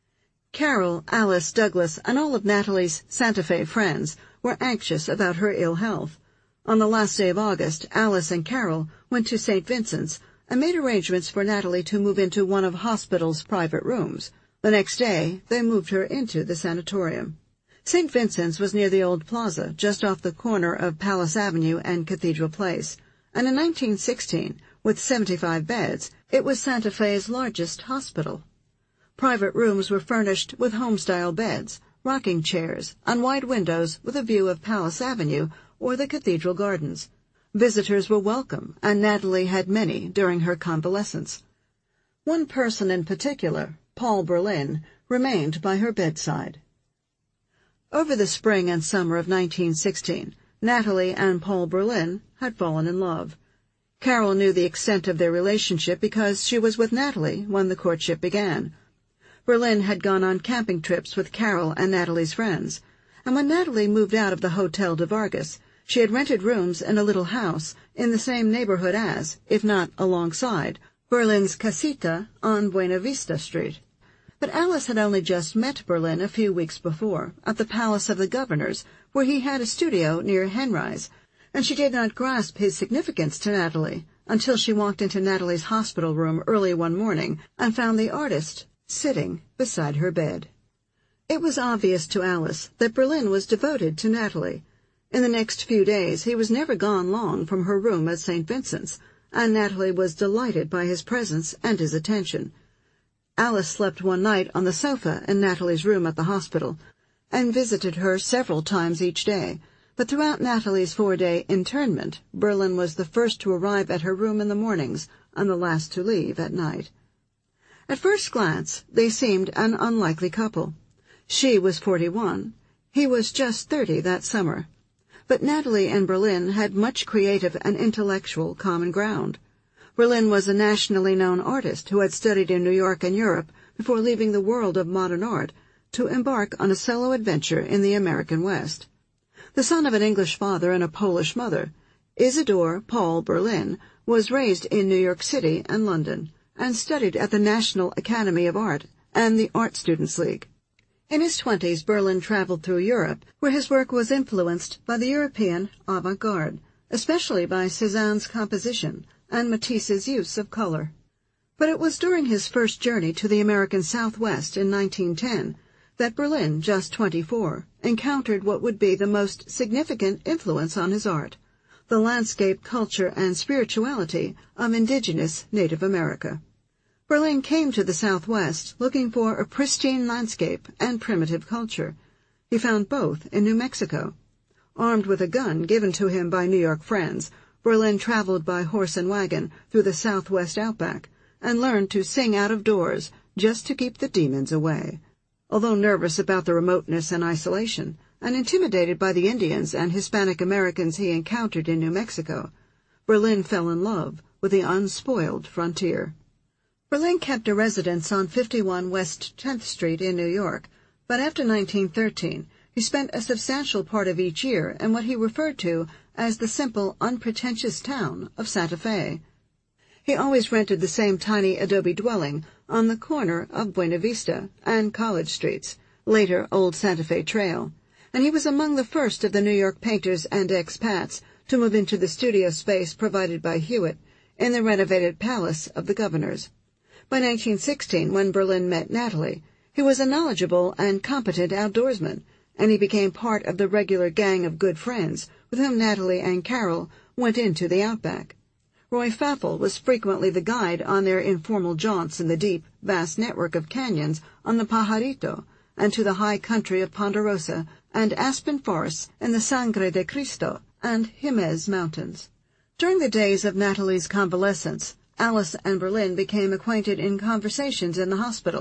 Carol, Alice, Douglas, and all of Natalie's Santa Fe friends were anxious about her ill health. On the last day of August, Alice and Carol went to Saint Vincent's and made arrangements for Natalie to move into one of hospital's private rooms. The next day, they moved her into the sanatorium. Saint Vincent's was near the old plaza, just off the corner of Palace Avenue and Cathedral Place, and in nineteen sixteen, with seventy-five beds, it was Santa Fe's largest hospital. Private rooms were furnished with home-style beds, rocking chairs, and wide windows with a view of Palace Avenue or the Cathedral Gardens. Visitors were welcome, and Natalie had many during her convalescence. One person in particular, Paul Berlin, remained by her bedside. Over the spring and summer of nineteen sixteen, Natalie and Paul Berlin had fallen in love. Carol knew the extent of their relationship because she was with Natalie when the courtship began. Berlin had gone on camping trips with Carol and Natalie's friends, and when Natalie moved out of the Hotel de Vargas, she had rented rooms in a little house in the same neighborhood as, if not alongside, Berlin's casita on Buena Vista Street. But Alice had only just met Berlin a few weeks before at the Palace of the Governors, where he had a studio near Henry's, and she did not grasp his significance to Natalie until she walked into Natalie's hospital room early one morning and found the artist sitting beside her bed. It was obvious to Alice that Berlin was devoted to Natalie. In the next few days he was never gone long from her room at Saint Vincent's, and Natalie was delighted by his presence and his attention. Alice slept one night on the sofa in Natalie's room at the hospital, and visited her several times each day, but throughout Natalie's four-day internment, Berlin was the first to arrive at her room in the mornings and the last to leave at night. At first glance, they seemed an unlikely couple. She was forty-one. He was just thirty that summer. But Natalie and Berlin had much creative and intellectual common ground. Berlin was a nationally known artist who had studied in New York and Europe before leaving the world of modern art to embark on a solo adventure in the American West. The son of an English father and a Polish mother, Isidore Paul Berlin was raised in New York City and London, and studied at the National Academy of Art and the Art Students League. In his twenties, Berlin traveled through Europe, where his work was influenced by the European avant-garde, especially by Cézanne's composition and Matisse's use of color. But it was during his first journey to the American Southwest in nineteen ten that Berlin, just twenty-four, encountered what would be the most significant influence on his art, the landscape, culture, and spirituality of indigenous Native America. Berlin came to the Southwest looking for a pristine landscape and primitive culture. He found both in New Mexico. Armed with a gun given to him by New York friends, Berlin traveled by horse and wagon through the Southwest outback and learned to sing out of doors just to keep the demons away. Although nervous about the remoteness and isolation, and intimidated by the Indians and Hispanic Americans he encountered in New Mexico, Berlin fell in love with the unspoiled frontier. Berlin kept a residence on fifty-one West tenth Street in New York, but after nineteen thirteen, he spent a substantial part of each year in what he referred to as the simple, unpretentious town of Santa Fe. He always rented the same tiny adobe dwelling on the corner of Buena Vista and College Streets, later Old Santa Fe Trail, and he was among the first of the New York painters and expats to move into the studio space provided by Hewitt in the renovated Palace of the Governors. By nineteen sixteen, when Berlin met Natalie, he was a knowledgeable and competent outdoorsman, and he became part of the regular gang of good friends with whom Natalie and Carol went into the outback. Roy Faffel was frequently the guide on their informal jaunts in the deep, vast network of canyons on the Pajarito and to the high country of Ponderosa and aspen forests in the Sangre de Cristo and Jemez Mountains. During the days of Natalie's convalescence, Alice and Berlin became acquainted in conversations in the hospital,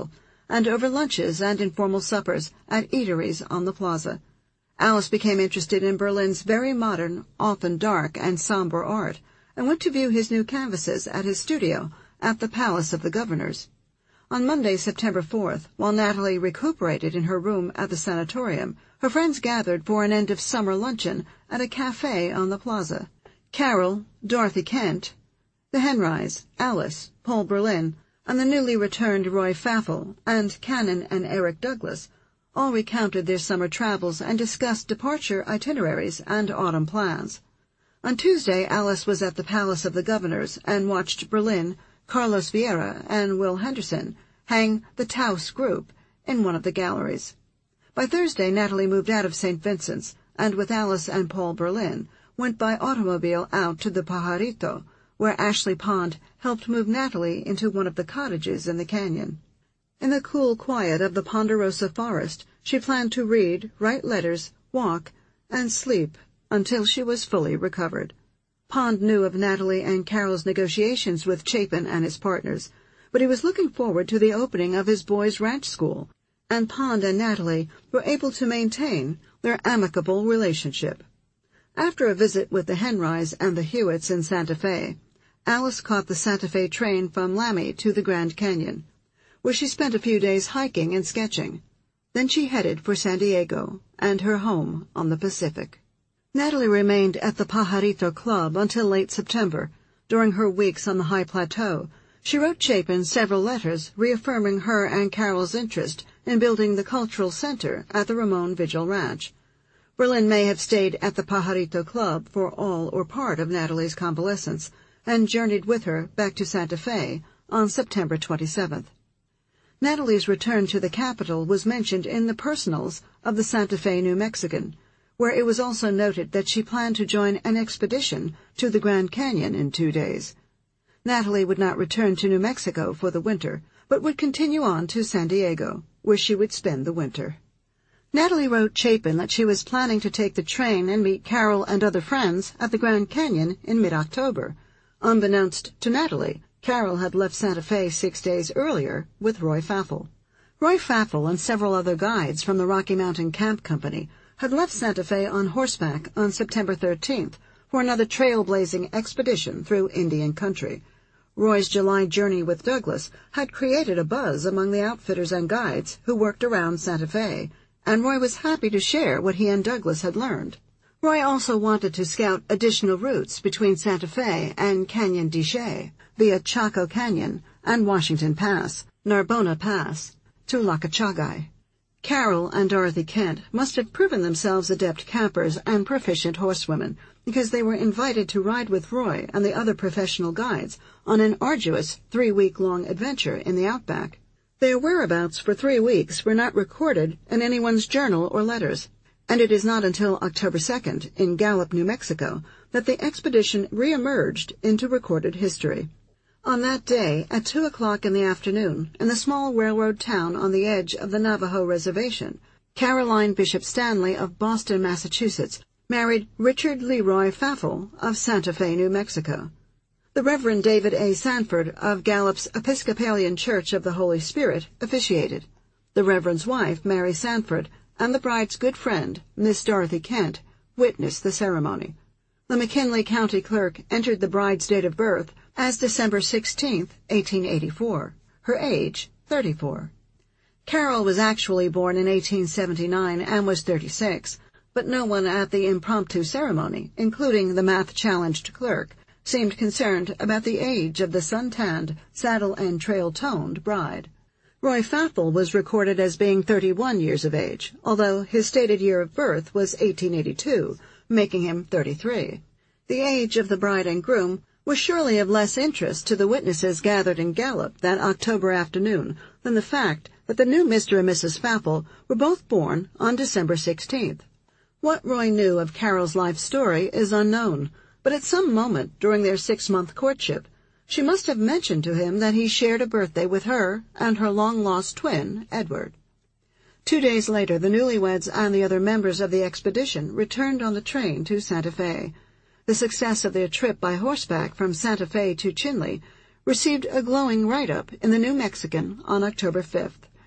and over lunches and informal suppers at eateries on the plaza. Alice became interested in Berlin's very modern, often dark and somber art, and went to view his new canvases at his studio at the Palace of the Governors. On Monday, September fourth, while Natalie recuperated in her room at the sanatorium, her friends gathered for an end-of-summer luncheon at a cafe on the plaza. Carol, Dorothy Kent, the Henrys, Alice, Paul Berlin, and the newly returned Roy Faffel, and Canon and Eric Douglas, all recounted their summer travels and discussed departure itineraries and autumn plans. On Tuesday, Alice was at the Palace of the Governors and watched Berlin, Carlos Vieira, and Will Henderson hang the Taos Group in one of the galleries. By Thursday, Natalie moved out of Saint Vincent's, and with Alice and Paul Berlin, went by automobile out to the Pajarito, where Ashley Pond helped move Natalie into one of the cottages in the canyon. In the cool quiet of the Ponderosa forest, she planned to read, write letters, walk, and sleep until she was fully recovered. Pond knew of Natalie and Carol's negotiations with Chapin and his partners, but he was looking forward to the opening of his boys' ranch school, and Pond and Natalie were able to maintain their amicable relationship. After a visit with the Henrys and the Hewitts in Santa Fe, Alice caught the Santa Fe train from Lamy to the Grand Canyon, where she spent a few days hiking and sketching. Then she headed for San Diego and her home on the Pacific. Natalie remained at the Pajarito Club until late September. During her weeks on the high plateau, she wrote Chapin several letters reaffirming her and Carol's interest in building the cultural center at the Ramon Vigil Ranch. Berlin may have stayed at the Pajarito Club for all or part of Natalie's convalescence and journeyed with her back to Santa Fe on September twenty-seventh. Natalie's return to the capital was mentioned in the personals of the Santa Fe New Mexican, where it was also noted that she planned to join an expedition to the Grand Canyon in two days. Natalie would not return to New Mexico for the winter, but would continue on to San Diego, where she would spend the winter. Natalie wrote Chapin that she was planning to take the train and meet Carol and other friends at the Grand Canyon in mid-October. Unbeknownst to Natalie, Carol had left Santa Fe six days earlier with Roy Faffel. Roy Faffel and several other guides from the Rocky Mountain Camp Company had left Santa Fe on horseback on September thirteenth for another trailblazing expedition through Indian country. Roy's July journey with Douglas had created a buzz among the outfitters and guides who worked around Santa Fe, and Roy was happy to share what he and Douglas had learned. Roy also wanted to scout additional routes between Santa Fe and Canyon de Chelly, via Chaco Canyon and Washington Pass, Narbona Pass, to Lacachagai. Carol and Dorothy Kent must have proven themselves adept campers and proficient horsewomen, because they were invited to ride with Roy and the other professional guides on an arduous three-week-long adventure in the outback. Their whereabouts for three weeks were not recorded in anyone's journal or letters, and it is not until October second in Gallup, New Mexico, that the expedition re-emerged into recorded history. On that day, at two o'clock in the afternoon, in the small railroad town on the edge of the Navajo Reservation, Caroline Bishop Stanley of Boston, Massachusetts, married Richard Leroy Faffel of Santa Fe, New Mexico. The Reverend David A. Sanford of Gallup's Episcopalian Church of the Holy Spirit officiated. The Reverend's wife, Mary Sanford, and the bride's good friend, Miss Dorothy Kent, witnessed the ceremony. The McKinley County Clerk entered the bride's date of birth as December sixteenth, eighteen eighty-four, her age thirty-four. Carol was actually born in eighteen seventy-nine and was thirty-six, but no one at the impromptu ceremony, including the math-challenged clerk, seemed concerned about the age of the sun-tanned, saddle and trail-toned bride. Roy Faffel was recorded as being thirty-one years of age, although his stated year of birth was eighteen eighty-two, making him thirty-three. The age of the bride and groom was surely of less interest to the witnesses gathered in Gallup that October afternoon than the fact that the new Mister and Missus Faffel were both born on December sixteenth. What Roy knew of Carol's life story is unknown, but at some moment during their six-month courtship, she must have mentioned to him that he shared a birthday with her and her long-lost twin, Edward. Two days later, the newlyweds and the other members of the expedition returned on the train to Santa Fe. The success of their trip by horseback from Santa Fe to Chinle received a glowing write-up in the New Mexican on October fifth.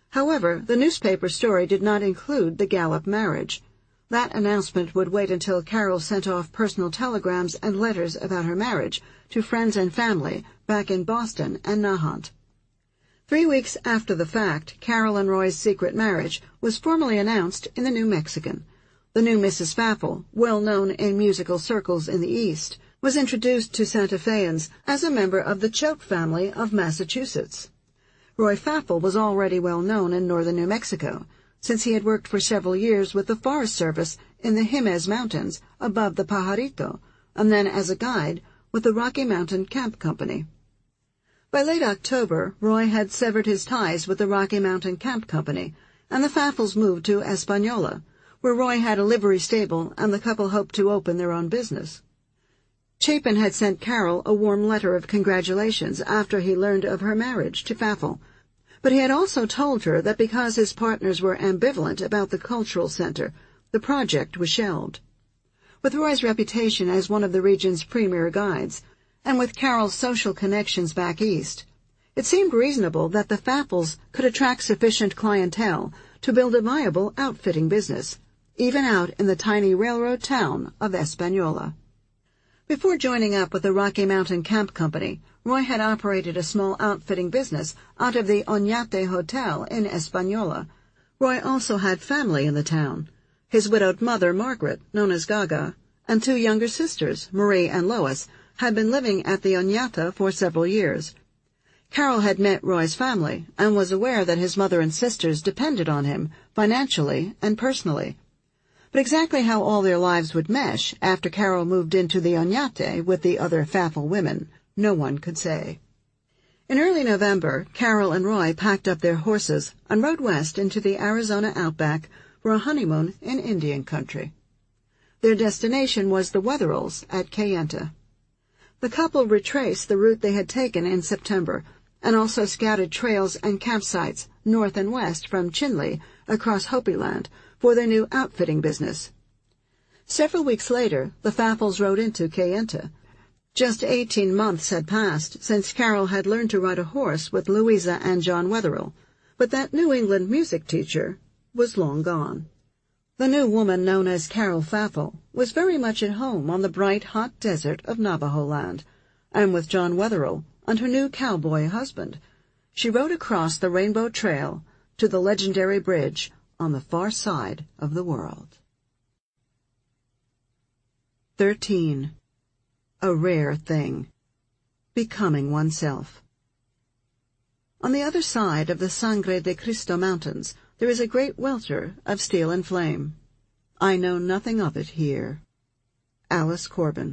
However, the newspaper story did not include the Gallup marriage. That announcement would wait until Carol sent off personal telegrams and letters about her marriage to friends and family back in Boston and Nahant. Three weeks after the fact, Carol and Roy's secret marriage was formally announced in the New Mexican. The new Missus Pfaffel, well known in musical circles in the East, was introduced to Santa Feans as a member of the Choate family of Massachusetts. Roy Pfaffel was already well known in northern New Mexico, since he had worked for several years with the Forest Service in the Jemez Mountains above the Pajarito, and then as a guide with the Rocky Mountain Camp Company. By late October, Roy had severed his ties with the Rocky Mountain Camp Company, and the Pfaffels moved to Espanola, where Roy had a livery stable and the couple hoped to open their own business. Chapin had sent Carol a warm letter of congratulations after he learned of her marriage to Pfaffel, but he had also told her that because his partners were ambivalent about the cultural center, the project was shelved. With Roy's reputation as one of the region's premier guides, and with Carol's social connections back east, it seemed reasonable that the Pfaffels could attract sufficient clientele to build a viable outfitting business, even out in the tiny railroad town of Espanola. Before joining up with the Rocky Mountain Camp Company, Roy had operated a small outfitting business out of the Oñate Hotel in Espanola. Roy also had family in the town. His widowed mother, Margaret, known as Gaga, and two younger sisters, Marie and Lois, had been living at the Oñate for several years. Carol had met Roy's family and was aware that his mother and sisters depended on him financially and personally. But exactly how all their lives would mesh after Carol moved into the Oñate with the other Pfaffel women, no one could say. In early November, Carol and Roy packed up their horses and rode west into the Arizona outback for a honeymoon in Indian country. Their destination was the Wetherells at Kayenta. The couple retraced the route they had taken in September and also scouted trails and campsites north and west from Chinle across Hopi Land for their new outfitting business. Several weeks later, the Pfaffels rode into Kayenta. Just eighteen months had passed since Carol had learned to ride a horse with Louisa and John Wetherell, but that New England music teacher was long gone. The new woman, known as Carol Pfaffel, was very much at home on the bright, hot desert of Navajo Land, and with John Wetherell and her new cowboy husband, she rode across the Rainbow Trail to the legendary bridge on the far side of the world. Thirteen. A rare thing. Becoming oneself. On the other side of the Sangre de Cristo Mountains, there is a great welter of steel and flame. I know nothing of it here. Alice Corbin.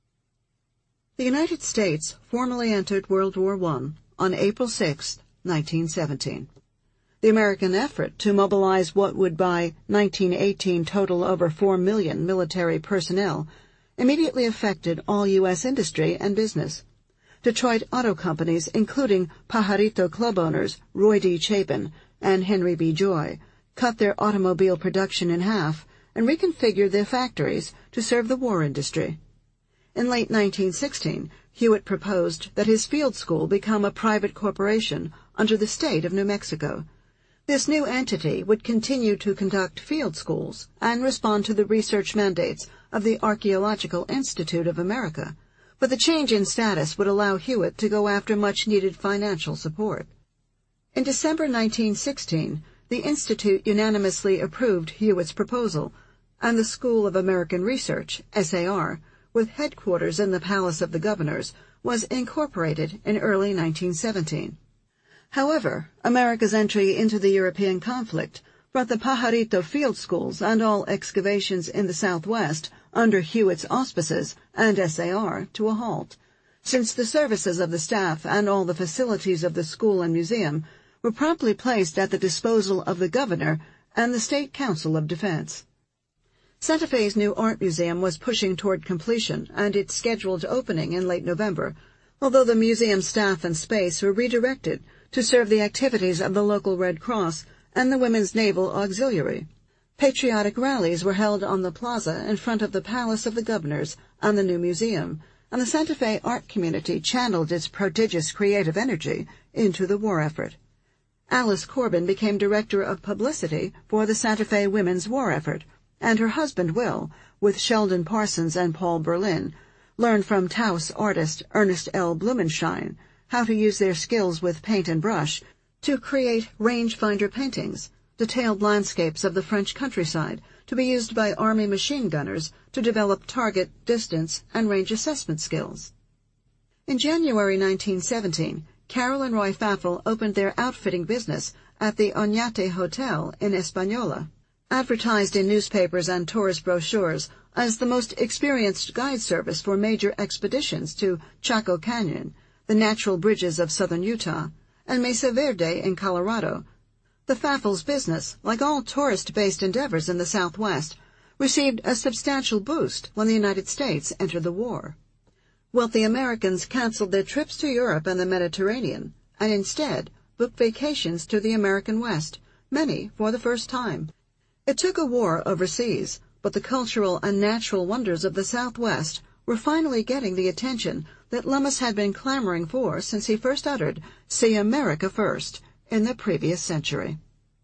The United States formally entered World War One on April sixth, nineteen seventeen. The American effort to mobilize what would by nineteen eighteen total over four million military personnel immediately affected all U S industry and business. Detroit auto companies, including Pajarito Club owners Roy D. Chapin and Henry B. Joy, cut their automobile production in half and reconfigured their factories to serve the war industry. In late nineteen sixteen, Hewitt proposed that his field school become a private corporation under the state of New Mexico. This new entity would continue to conduct field schools and respond to the research mandates of the Archaeological Institute of America, but the change in status would allow Hewitt to go after much-needed financial support. In December nineteen sixteen, the Institute unanimously approved Hewitt's proposal, and the School of American Research, S A R, with headquarters in the Palace of the Governors, was incorporated in early nineteen seventeen. However, America's entry into the European conflict brought the Pajarito field schools and all excavations in the Southwest under Hewitt's auspices and S A R to a halt, since the services of the staff and all the facilities of the school and museum were promptly placed at the disposal of the governor and the State Council of Defense. Santa Fe's new art museum was pushing toward completion and its scheduled opening in late November, although the museum staff and space were redirected to serve the activities of the local Red Cross and the Women's Naval Auxiliary. Patriotic rallies were held on the plaza in front of the Palace of the Governors and the new museum, and the Santa Fe art community channeled its prodigious creative energy into the war effort. Alice Corbin became director of publicity for the Santa Fe Women's War Effort, and her husband Will, with Sheldon Parsons and Paul Berlin, learned from Taos artist Ernest L. Blumenschein how to use their skills with paint and brush to create rangefinder paintings, detailed landscapes of the French countryside, to be used by Army machine gunners to develop target, distance, and range assessment skills. In January nineteen seventeen, Carol and Roy Faffel opened their outfitting business at the Oñate Hotel in Española. Advertised in newspapers and tourist brochures as the most experienced guide service for major expeditions to Chaco Canyon, the natural bridges of southern Utah, and Mesa Verde in Colorado, the Faffels' business, like all tourist-based endeavors in the Southwest, received a substantial boost when the United States entered the war. Wealthy Americans canceled their trips to Europe and the Mediterranean, and instead booked vacations to the American West, many for the first time. It took a war overseas, but the cultural and natural wonders of the Southwest were finally getting the attention that Lummis had been clamoring for since he first uttered, "See America first," in the previous century.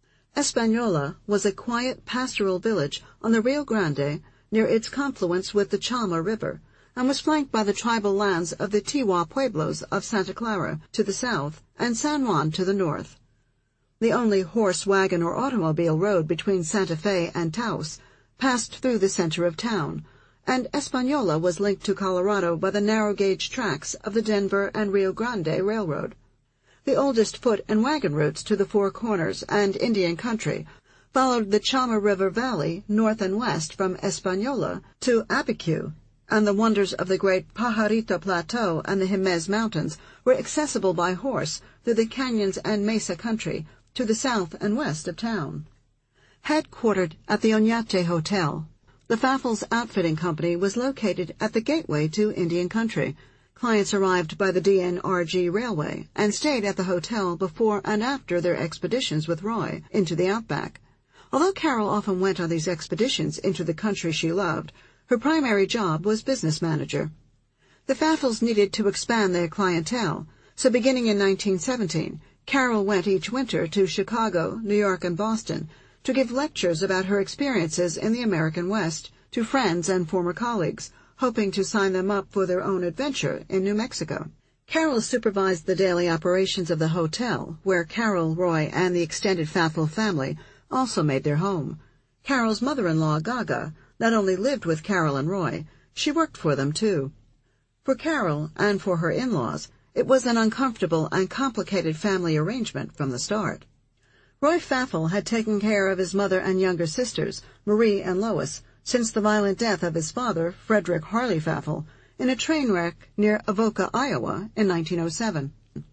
Española was a quiet pastoral village on the Rio Grande near its confluence with the Chalma River, and was flanked by the tribal lands of the Tiwa Pueblos of Santa Clara to the south and San Juan to the north. The only horse, wagon, or automobile road between Santa Fe and Taos passed through the center of town, and Española was linked to Colorado by the narrow-gauge tracks of the Denver and Rio Grande Railroad. The oldest foot and wagon routes to the Four Corners and Indian Country followed the Chalma River Valley north and west from Española to Abiquiu, and the wonders of the great Pajarito Plateau and the Jemez Mountains were accessible by horse through the canyons and mesa country to the south and west of town. Headquartered at the Oñate Hotel, the Faffels Outfitting Company was located at the gateway to Indian Country. Clients arrived by the D N R G Railway and stayed at the hotel before and after their expeditions with Roy into the outback. Although Carol often went on these expeditions into the country she loved, her primary job was business manager. The Faffels needed to expand their clientele, so beginning in nineteen seventeen, Carol went each winter to Chicago, New York, and Boston to give lectures about her experiences in the American West to friends and former colleagues, hoping to sign them up for their own adventure in New Mexico. Carol supervised the daily operations of the hotel, where Carol, Roy, and the extended Faffel family also made their home. Carol's mother-in-law, Gaga, not only lived with Carol and Roy, she worked for them, too. For Carol, and for her in-laws, it was an uncomfortable and complicated family arrangement from the start. Roy Faffel had taken care of his mother and younger sisters, Marie and Lois, since the violent death of his father, Frederick Harley Faffel, in a train wreck near Avoca, Iowa, in nineteen oh seven.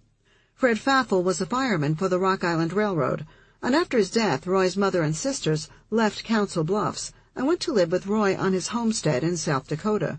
Fred Faffel was a fireman for the Rock Island Railroad, and after his death, Roy's mother and sisters left Council Bluffs and went to live with Roy on his homestead in South Dakota.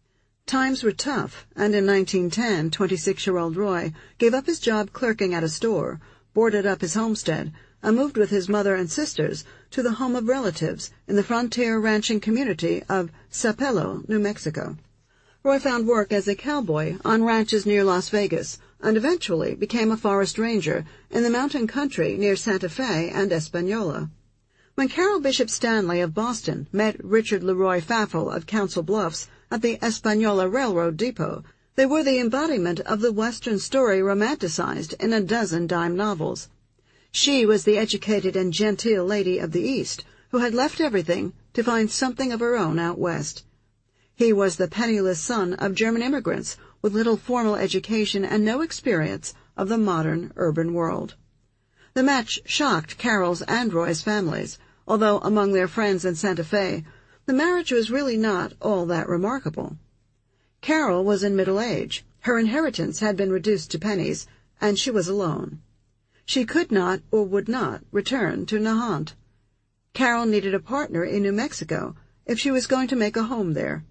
Times were tough, and in nineteen ten, twenty-six-year-old Roy gave up his job clerking at a store, boarded up his homestead, and moved with his mother and sisters to the home of relatives in the frontier ranching community of Sapelo, New Mexico. Roy found work as a cowboy on ranches near Las Vegas and eventually became a forest ranger in the mountain country near Santa Fe and Española. When Carol Bishop Stanley of Boston met Richard Leroy Faffel of Council Bluffs at the Española Railroad Depot, they were the embodiment of the Western story romanticized in a dozen dime novels. She was the educated and genteel lady of the East who had left everything to find something of her own out West. He was the penniless son of German immigrants with little formal education and no experience of the modern urban world. The match shocked Carol's and Roy's families, although among their friends in Santa Fe, the marriage was really not all that remarkable. Carol was in middle age, her inheritance had been reduced to pennies, and she was alone. She could not or would not return to Nahant. Carol needed a partner in New Mexico if she was going to make a home there.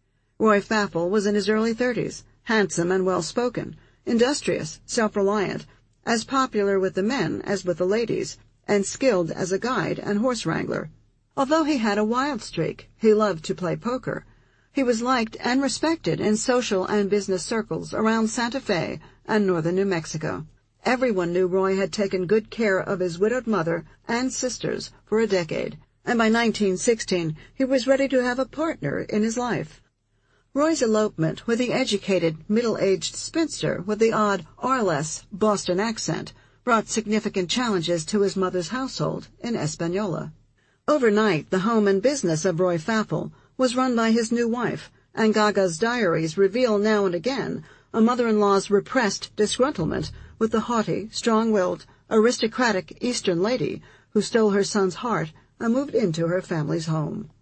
Roy Faffel was in his early thirties, handsome and well-spoken, industrious, self-reliant, as popular with the men as with the ladies, and skilled as a guide and horse wrangler. Although he had a wild streak, he loved to play poker. He was liked and respected in social and business circles around Santa Fe and northern New Mexico. Everyone knew Roy had taken good care of his widowed mother and sisters for a decade, and by nineteen sixteen he was ready to have a partner in his life. Roy's elopement with the educated, middle-aged spinster with the odd R L S Boston accent brought significant challenges to his mother's household in Espanola. Overnight, the home and business of Roy Faffel was run by his new wife, and Gaga's diaries reveal now and again a mother-in-law's repressed disgruntlement with the haughty, strong-willed, aristocratic Eastern lady who stole her son's heart and moved into her family's home.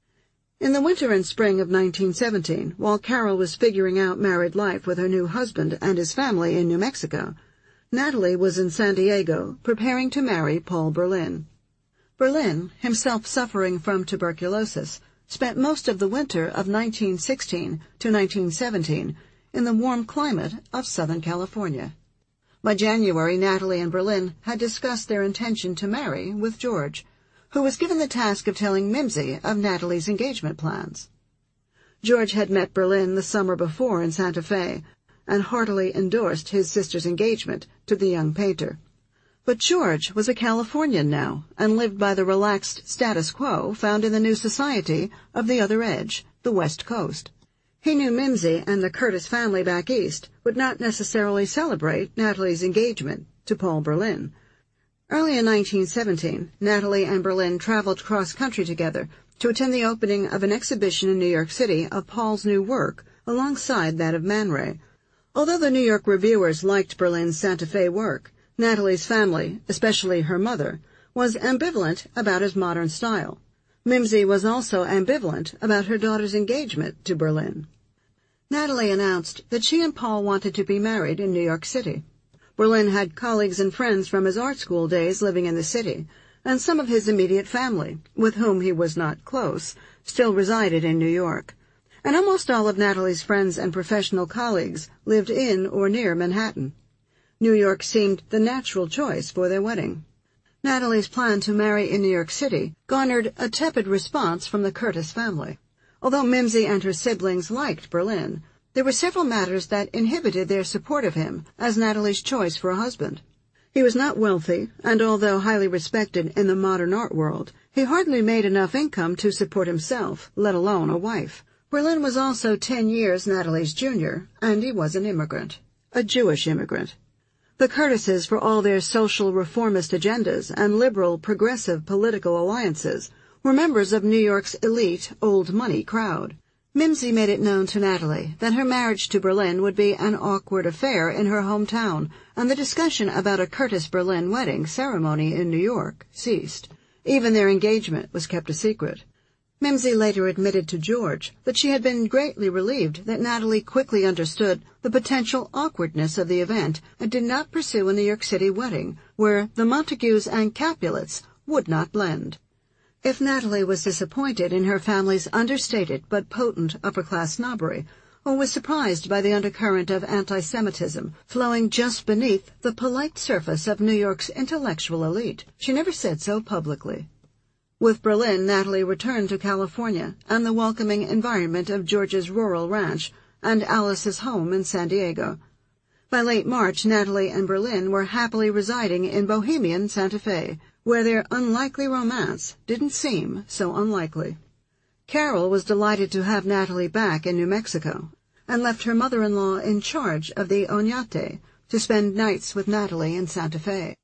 In the winter and spring of nineteen seventeen, while Carol was figuring out married life with her new husband and his family in New Mexico, Natalie was in San Diego preparing to marry Paul Berlin. Berlin, himself suffering from tuberculosis, spent most of the winter of nineteen sixteen to nineteen seventeen in the warm climate of Southern California. By January, Natalie and Berlin had discussed their intention to marry with George, who was given the task of telling Mimsy of Natalie's engagement plans. George had met Berlin the summer before in Santa Fe and heartily endorsed his sister's engagement to the young painter. But George was a Californian now and lived by the relaxed status quo found in the new society of the other edge, the West Coast. He knew Mimsy and the Curtis family back east would not necessarily celebrate Natalie's engagement to Paul Berlin. Early in nineteen seventeen, Natalie and Berlin traveled cross-country together to attend the opening of an exhibition in New York City of Paul's new work alongside that of Man Ray. Although the New York reviewers liked Berlin's Santa Fe work, Natalie's family, especially her mother, was ambivalent about his modern style. Mimsy was also ambivalent about her daughter's engagement to Berlin. Natalie announced that she and Paul wanted to be married in New York City. Berlin had colleagues and friends from his art school days living in the city, and some of his immediate family, with whom he was not close, still resided in New York. And almost all of Natalie's friends and professional colleagues lived in or near Manhattan. New York seemed the natural choice for their wedding. Natalie's plan to marry in New York City garnered a tepid response from the Curtis family. Although Mimsy and her siblings liked Berlin, there were several matters that inhibited their support of him as Natalie's choice for a husband. He was not wealthy, and although highly respected in the modern art world, he hardly made enough income to support himself, let alone a wife. Berlin was also ten years Natalie's junior, and he was an immigrant, a Jewish immigrant. The Curtises, for all their social reformist agendas and liberal progressive political alliances, were members of New York's elite old money crowd. Mimsy made it known to Natalie that her marriage to Berlin would be an awkward affair in her hometown, and the discussion about a Curtis-Berlin wedding ceremony in New York ceased. Even their engagement was kept a secret. Mimsy later admitted to George that she had been greatly relieved that Natalie quickly understood the potential awkwardness of the event and did not pursue a New York City wedding where the Montagues and Capulets would not blend. If Natalie was disappointed in her family's understated but potent upper-class snobbery, or was surprised by the undercurrent of anti-Semitism flowing just beneath the polite surface of New York's intellectual elite, she never said so publicly. With Berlin, Natalie returned to California and the welcoming environment of George's rural ranch and Alice's home in San Diego. By late March, Natalie and Berlin were happily residing in bohemian Santa Fe, where their unlikely romance didn't seem so unlikely. Carol was delighted to have Natalie back in New Mexico and left her mother-in-law in charge of the Oñate to spend nights with Natalie in Santa Fe.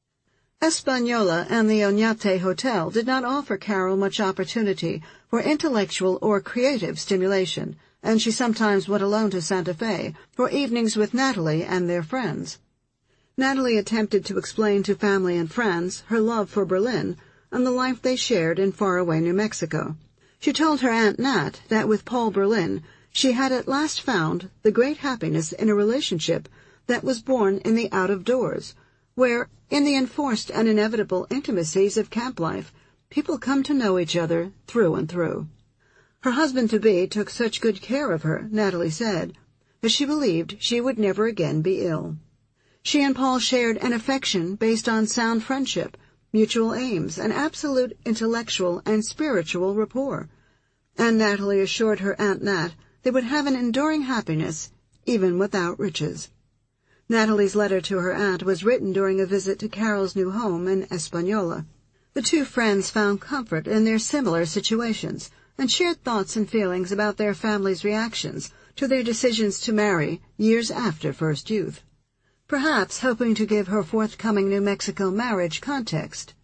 Espanola and the Oñate Hotel did not offer Carol much opportunity for intellectual or creative stimulation, and she sometimes went alone to Santa Fe for evenings with Natalie and their friends. Natalie attempted to explain to family and friends her love for Berlin and the life they shared in faraway New Mexico. She told her Aunt Nat that with Paul Berlin she had at last found the great happiness in a relationship that was born in the out-of-doors, where, in the enforced and inevitable intimacies of camp life, people come to know each other through and through. Her husband-to-be took such good care of her, Natalie said, that she believed she would never again be ill. She and Paul shared an affection based on sound friendship, mutual aims, and absolute intellectual and spiritual rapport, and Natalie assured her Aunt Nat they would have an enduring happiness even without riches. Natalie's letter to her aunt was written during a visit to Carol's new home in Espanola. The two friends found comfort in their similar situations and shared thoughts and feelings about their families' reactions to their decisions to marry years after first youth. Perhaps hoping to give her forthcoming New Mexico marriage context,